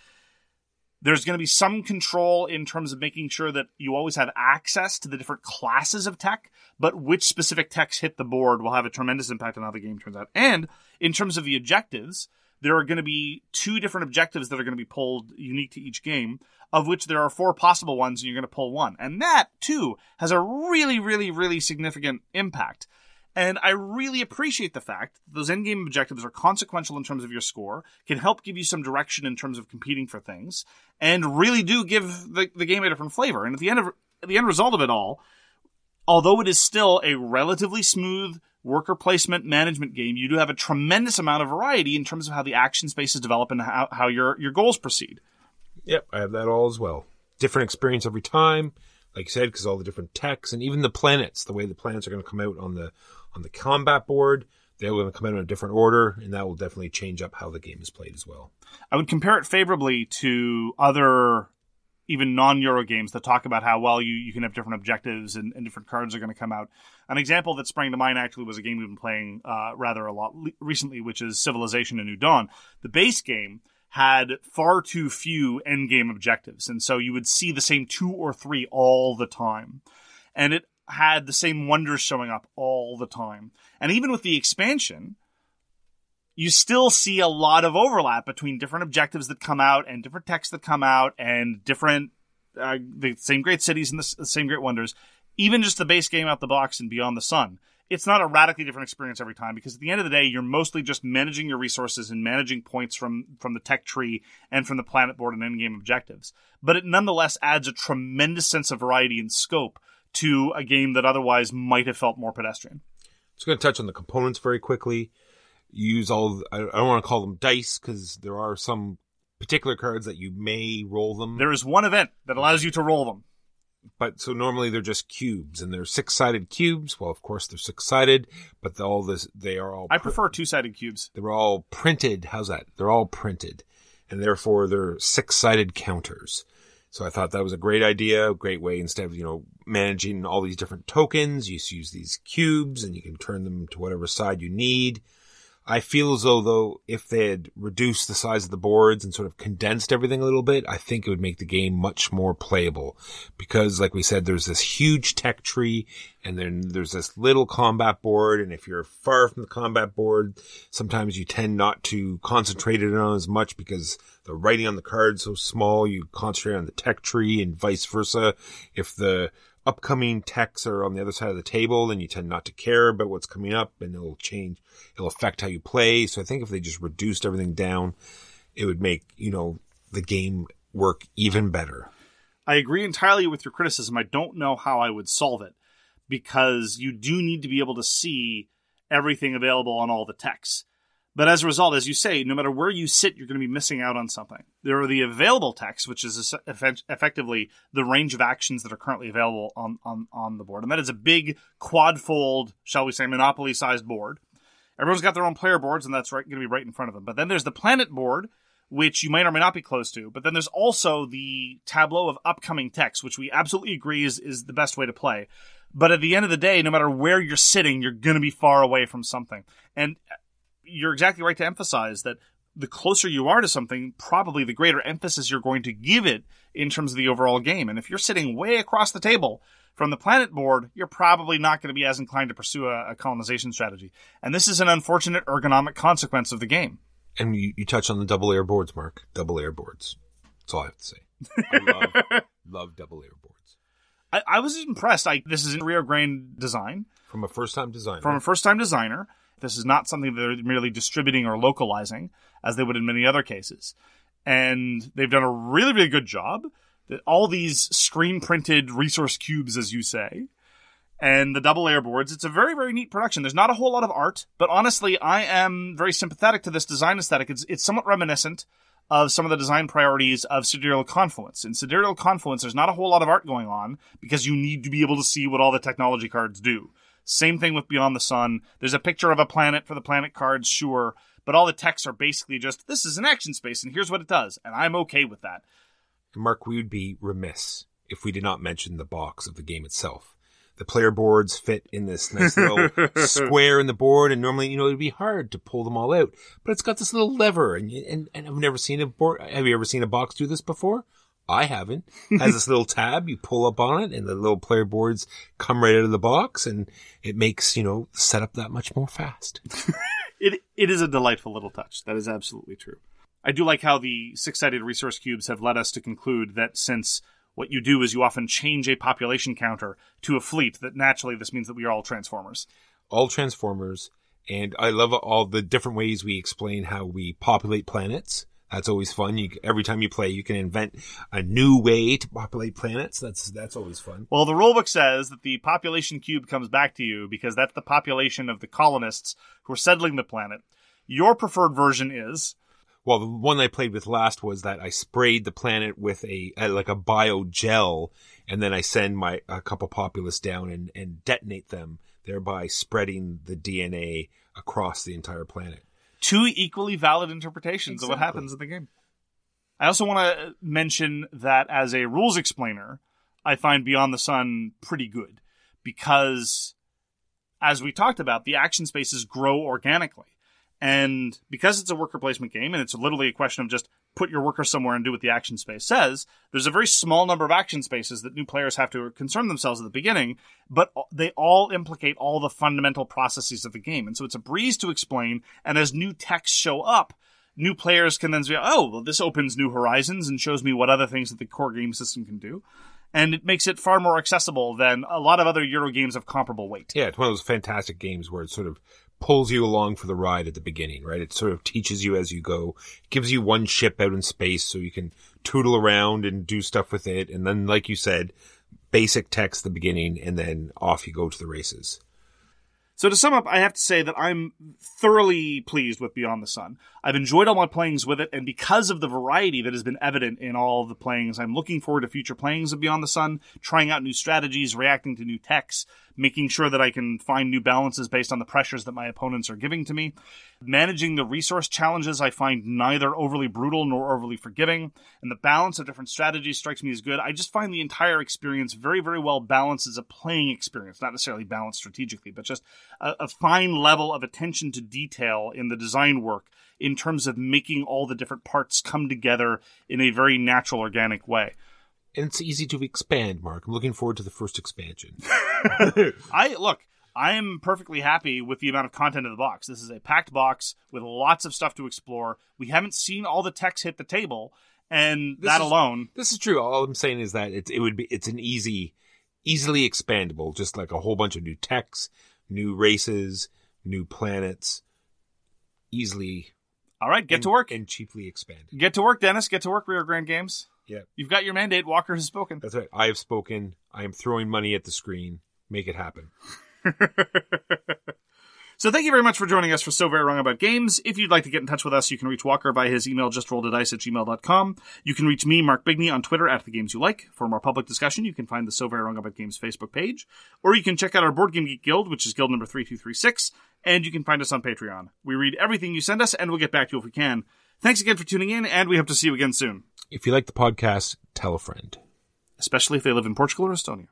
Speaker 4: There's going to be some control in terms of making sure that you always have access to the different classes of tech, but which specific techs hit the board will have a tremendous impact on how the game turns out. And in terms of the objectives, there are going to be two different objectives that are going to be pulled unique to each game, of which there are four possible ones, and you're going to pull one. And that, too, has a really, really, really significant impact. And I really appreciate the fact that those endgame objectives are consequential in terms of your score, can help give you some direction in terms of competing for things, and really do give the, the game a different flavor. And at the end of at the end result of it all, although it is still a relatively smooth worker placement management game, you do have a tremendous amount of variety in terms of how the action spaces develop and how, how your, your goals proceed.
Speaker 5: Yep, I have that all as well. Different experience every time, like you said, because all the different techs and even the planets, the way the planets are going to come out on the on the combat board, they're going to come out in a different order, and that will definitely change up how the game is played as well.
Speaker 4: I would compare it favorably to other, even non-Euro games that talk about how, well, you, you can have different objectives and, and different cards are going to come out. An example that sprang to mind actually was a game we've been playing uh, rather a lot le- recently, which is Civilization: A New Dawn. The base game had far too few endgame objectives, and so you would see the same two or three all the time. And it had the same wonders showing up all the time. And even with the expansion, you still see a lot of overlap between different objectives that come out and different texts that come out and different, uh, the same great cities and the, the same great wonders. Even just the base game out the box and Beyond the Sun. It's not a radically different experience every time, because at the end of the day, you're mostly just managing your resources and managing points from, from the tech tree and from the planet board and endgame objectives. But it nonetheless adds a tremendous sense of variety and scope to a game that otherwise might have felt more pedestrian.
Speaker 5: Just going to touch on the components very quickly. You use all, I don't want to call them dice, because there are some particular cards that you may roll them.
Speaker 4: There is one event that allows you to roll them.
Speaker 5: But so normally they're just cubes, and they're six-sided cubes. Well, of course they're six-sided, but all this, they are all...
Speaker 4: I prefer two-sided cubes.
Speaker 5: They're all printed. How's that? They're all printed, and therefore they're six-sided counters. So I thought that was a great idea, a great way, instead of, you know, managing all these different tokens, you just use these cubes and you can turn them to whatever side you need. I feel as though, though, if they had reduced the size of the boards and sort of condensed everything a little bit, I think it would make the game much more playable. Because, like we said, there's this huge tech tree, and then there's this little combat board, and if you're far from the combat board, sometimes you tend not to concentrate it on as much because the writing on the card's so small, you concentrate on the tech tree, and vice versa. If the upcoming techs are on the other side of the table, then you tend not to care about what's coming up, and it'll change, it'll affect how you play. So I think if they just reduced everything down, it would make, you know, the game work even better.
Speaker 4: I agree entirely with your criticism. I don't know how I would solve it, because you do need to be able to see everything available on all the techs. But as a result, as you say, no matter where you sit, you're going to be missing out on something. There are the available techs, which is eff- effectively the range of actions that are currently available on, on, on the board. And that is a big quad-fold, shall we say, Monopoly-sized board. Everyone's got their own player boards, and that's right, going to be right in front of them. But then there's the planet board, which you might or may not be close to. But then there's also the tableau of upcoming techs, which we absolutely agree is, is the best way to play. But at the end of the day, no matter where you're sitting, you're going to be far away from something. And you're exactly right to emphasize that the closer you are to something, probably the greater emphasis you're going to give it in terms of the overall game. And if you're sitting way across the table from the planet board, you're probably not going to be as inclined to pursue a, a colonization strategy. And this is an unfortunate ergonomic consequence of the game.
Speaker 5: And you, you touch on the double air boards, Mark. Double air boards. That's all I have to say. I love, love double air boards.
Speaker 4: I, I was impressed. I, this is a Rio Grande design.
Speaker 5: From a first-time designer.
Speaker 4: From a first-time designer. This is not something they're merely distributing or localizing, as they would in many other cases. And they've done a really, really good job. All these screen-printed resource cubes, as you say, and the double air boards, it's a very, very neat production. There's not a whole lot of art, but honestly, I am very sympathetic to this design aesthetic. It's, it's somewhat reminiscent of some of the design priorities of Sidereal Confluence. In Sidereal Confluence, there's not a whole lot of art going on, because you need to be able to see what all the technology cards do. Same thing with Beyond the Sun. There's a picture of a planet for the planet cards, sure, but all the texts are basically just, this is an action space, and here's what it does, and I'm okay with that.
Speaker 5: Mark, we would be remiss if we did not mention the box of the game itself. The player boards fit in this nice little square in the board, and normally, you know, it'd be hard to pull them all out. But it's got this little lever, and and, and I've never seen a board. Have you ever seen a box do this before? I haven't. It has this little tab, you pull up on it, and the little player boards come right out of the box, and it makes, you know, setup that much more fast.
Speaker 4: it It is a delightful little touch. That is absolutely true. I do like how the six-sided resource cubes have led us to conclude that since what you do is you often change a population counter to a fleet, that naturally this means that we are all Transformers.
Speaker 5: All Transformers, and I love all the different ways we explain how we populate planets. That's always fun. You, every time you play, you can invent a new way to populate planets. That's that's always fun.
Speaker 4: Well, the rulebook says that the population cube comes back to you because that's the population of the colonists who are settling the planet. Your preferred version is...
Speaker 5: Well, the one I played with last was that I sprayed the planet with a, a like a bio gel, and then I send my a couple populace down and, and detonate them, thereby spreading the D N A across the entire planet.
Speaker 4: Two equally valid interpretations
Speaker 5: Exactly.
Speaker 4: of what happens in the game. I also want to mention that as a rules explainer, I find Beyond the Sun pretty good because, as we talked about, the action spaces grow organically. And because it's a worker placement game, and it's literally a question of just put your worker somewhere and do what the action space says, there's a very small number of action spaces that new players have to concern themselves at the beginning, but they all implicate all the fundamental processes of the game. And so it's a breeze to explain, and as new texts show up, new players can then say, oh, well, this opens new horizons and shows me what other things that the core game system can do. And it makes it far more accessible than a lot of other Euro games of comparable weight.
Speaker 5: Yeah, it's one of those fantastic games where it sort of pulls you along for the ride at the beginning, right? It sort of teaches you as you go, gives you one ship out in space so you can tootle around and do stuff with it. And then, like you said, basic text at the beginning, and then off you go to the races.
Speaker 4: So to sum up, I have to say that I'm thoroughly pleased with Beyond the Sun. I've enjoyed all my playings with it, and because of the variety that has been evident in all of the playings, I'm looking forward to future playings of Beyond the Sun, trying out new strategies, reacting to new techs, making sure that I can find new balances based on the pressures that my opponents are giving to me. Managing the resource challenges I find neither overly brutal nor overly forgiving, and the balance of different strategies strikes me as good. I just find the entire experience very, very well balanced as a playing experience, not necessarily balanced strategically, but just a, a fine level of attention to detail in the design work in terms of making all the different parts come together in a very natural, organic way.
Speaker 5: And it's easy to expand, Mark. I'm looking forward to the first expansion.
Speaker 4: I look, I am perfectly happy with the amount of content in the box. This is a packed box with lots of stuff to explore. We haven't seen all the techs hit the table, and
Speaker 5: This
Speaker 4: that
Speaker 5: is-
Speaker 4: alone...
Speaker 5: This is true. All I'm saying is that it, it would be, it's an easy, easily expandable, just like a whole bunch of new techs, new races, new planets, easily...
Speaker 4: All right, get
Speaker 5: and,
Speaker 4: to work.
Speaker 5: And cheaply expanded.
Speaker 4: Get to work, Dennis. Get to work, Rio Grande Games.
Speaker 5: Yeah.
Speaker 4: You've got your mandate. Walker has spoken.
Speaker 5: That's right. I have spoken. I am throwing money at the screen. Make it happen.
Speaker 4: So thank you very much for joining us for So Very Wrong About Games. If you'd like to get in touch with us, you can reach Walker by his email, justrolledadice at gmail dot com. You can reach me, Mark Bigney, on Twitter at The Games You Like. For more public discussion, you can find the So Very Wrong About Games Facebook page. Or you can check out our Board Game Geek Guild, which is guild number three two three six. And you can find us on Patreon. We read everything you send us, and we'll get back to you if we can. Thanks again for tuning in, and we hope to see you again soon.
Speaker 5: If you like the podcast, tell a friend.
Speaker 4: Especially if they live in Portugal or Estonia.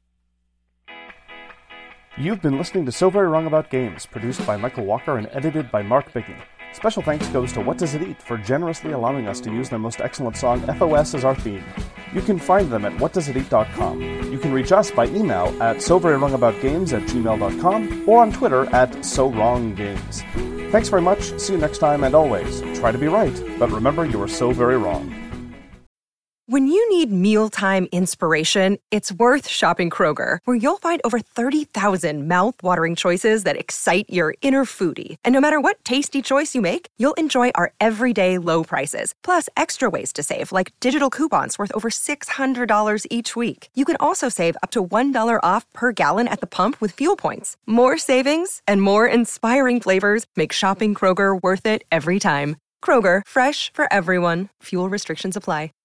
Speaker 6: You've been listening to So Very Wrong About Games, produced by Michael Walker and edited by Mark Bigney. Special thanks goes to What Does It Eat for generously allowing us to use their most excellent song, F O S, as our theme. You can find them at what does it eat dot com. You can reach us by email at so very wrong about games at gmail dot com or on Twitter at so wrong games. Thanks very much, see you next time, and always, try to be right, but remember you are so very wrong.
Speaker 2: When you need mealtime inspiration, it's worth shopping Kroger, where you'll find over thirty thousand mouth-watering choices that excite your inner foodie. And no matter what tasty choice you make, you'll enjoy our everyday low prices, plus extra ways to save, like digital coupons worth over six hundred dollars each week. You can also save up to one dollar off per gallon at the pump with fuel points. More savings and more inspiring flavors make shopping Kroger worth it every time. Kroger, fresh for everyone. Fuel restrictions apply.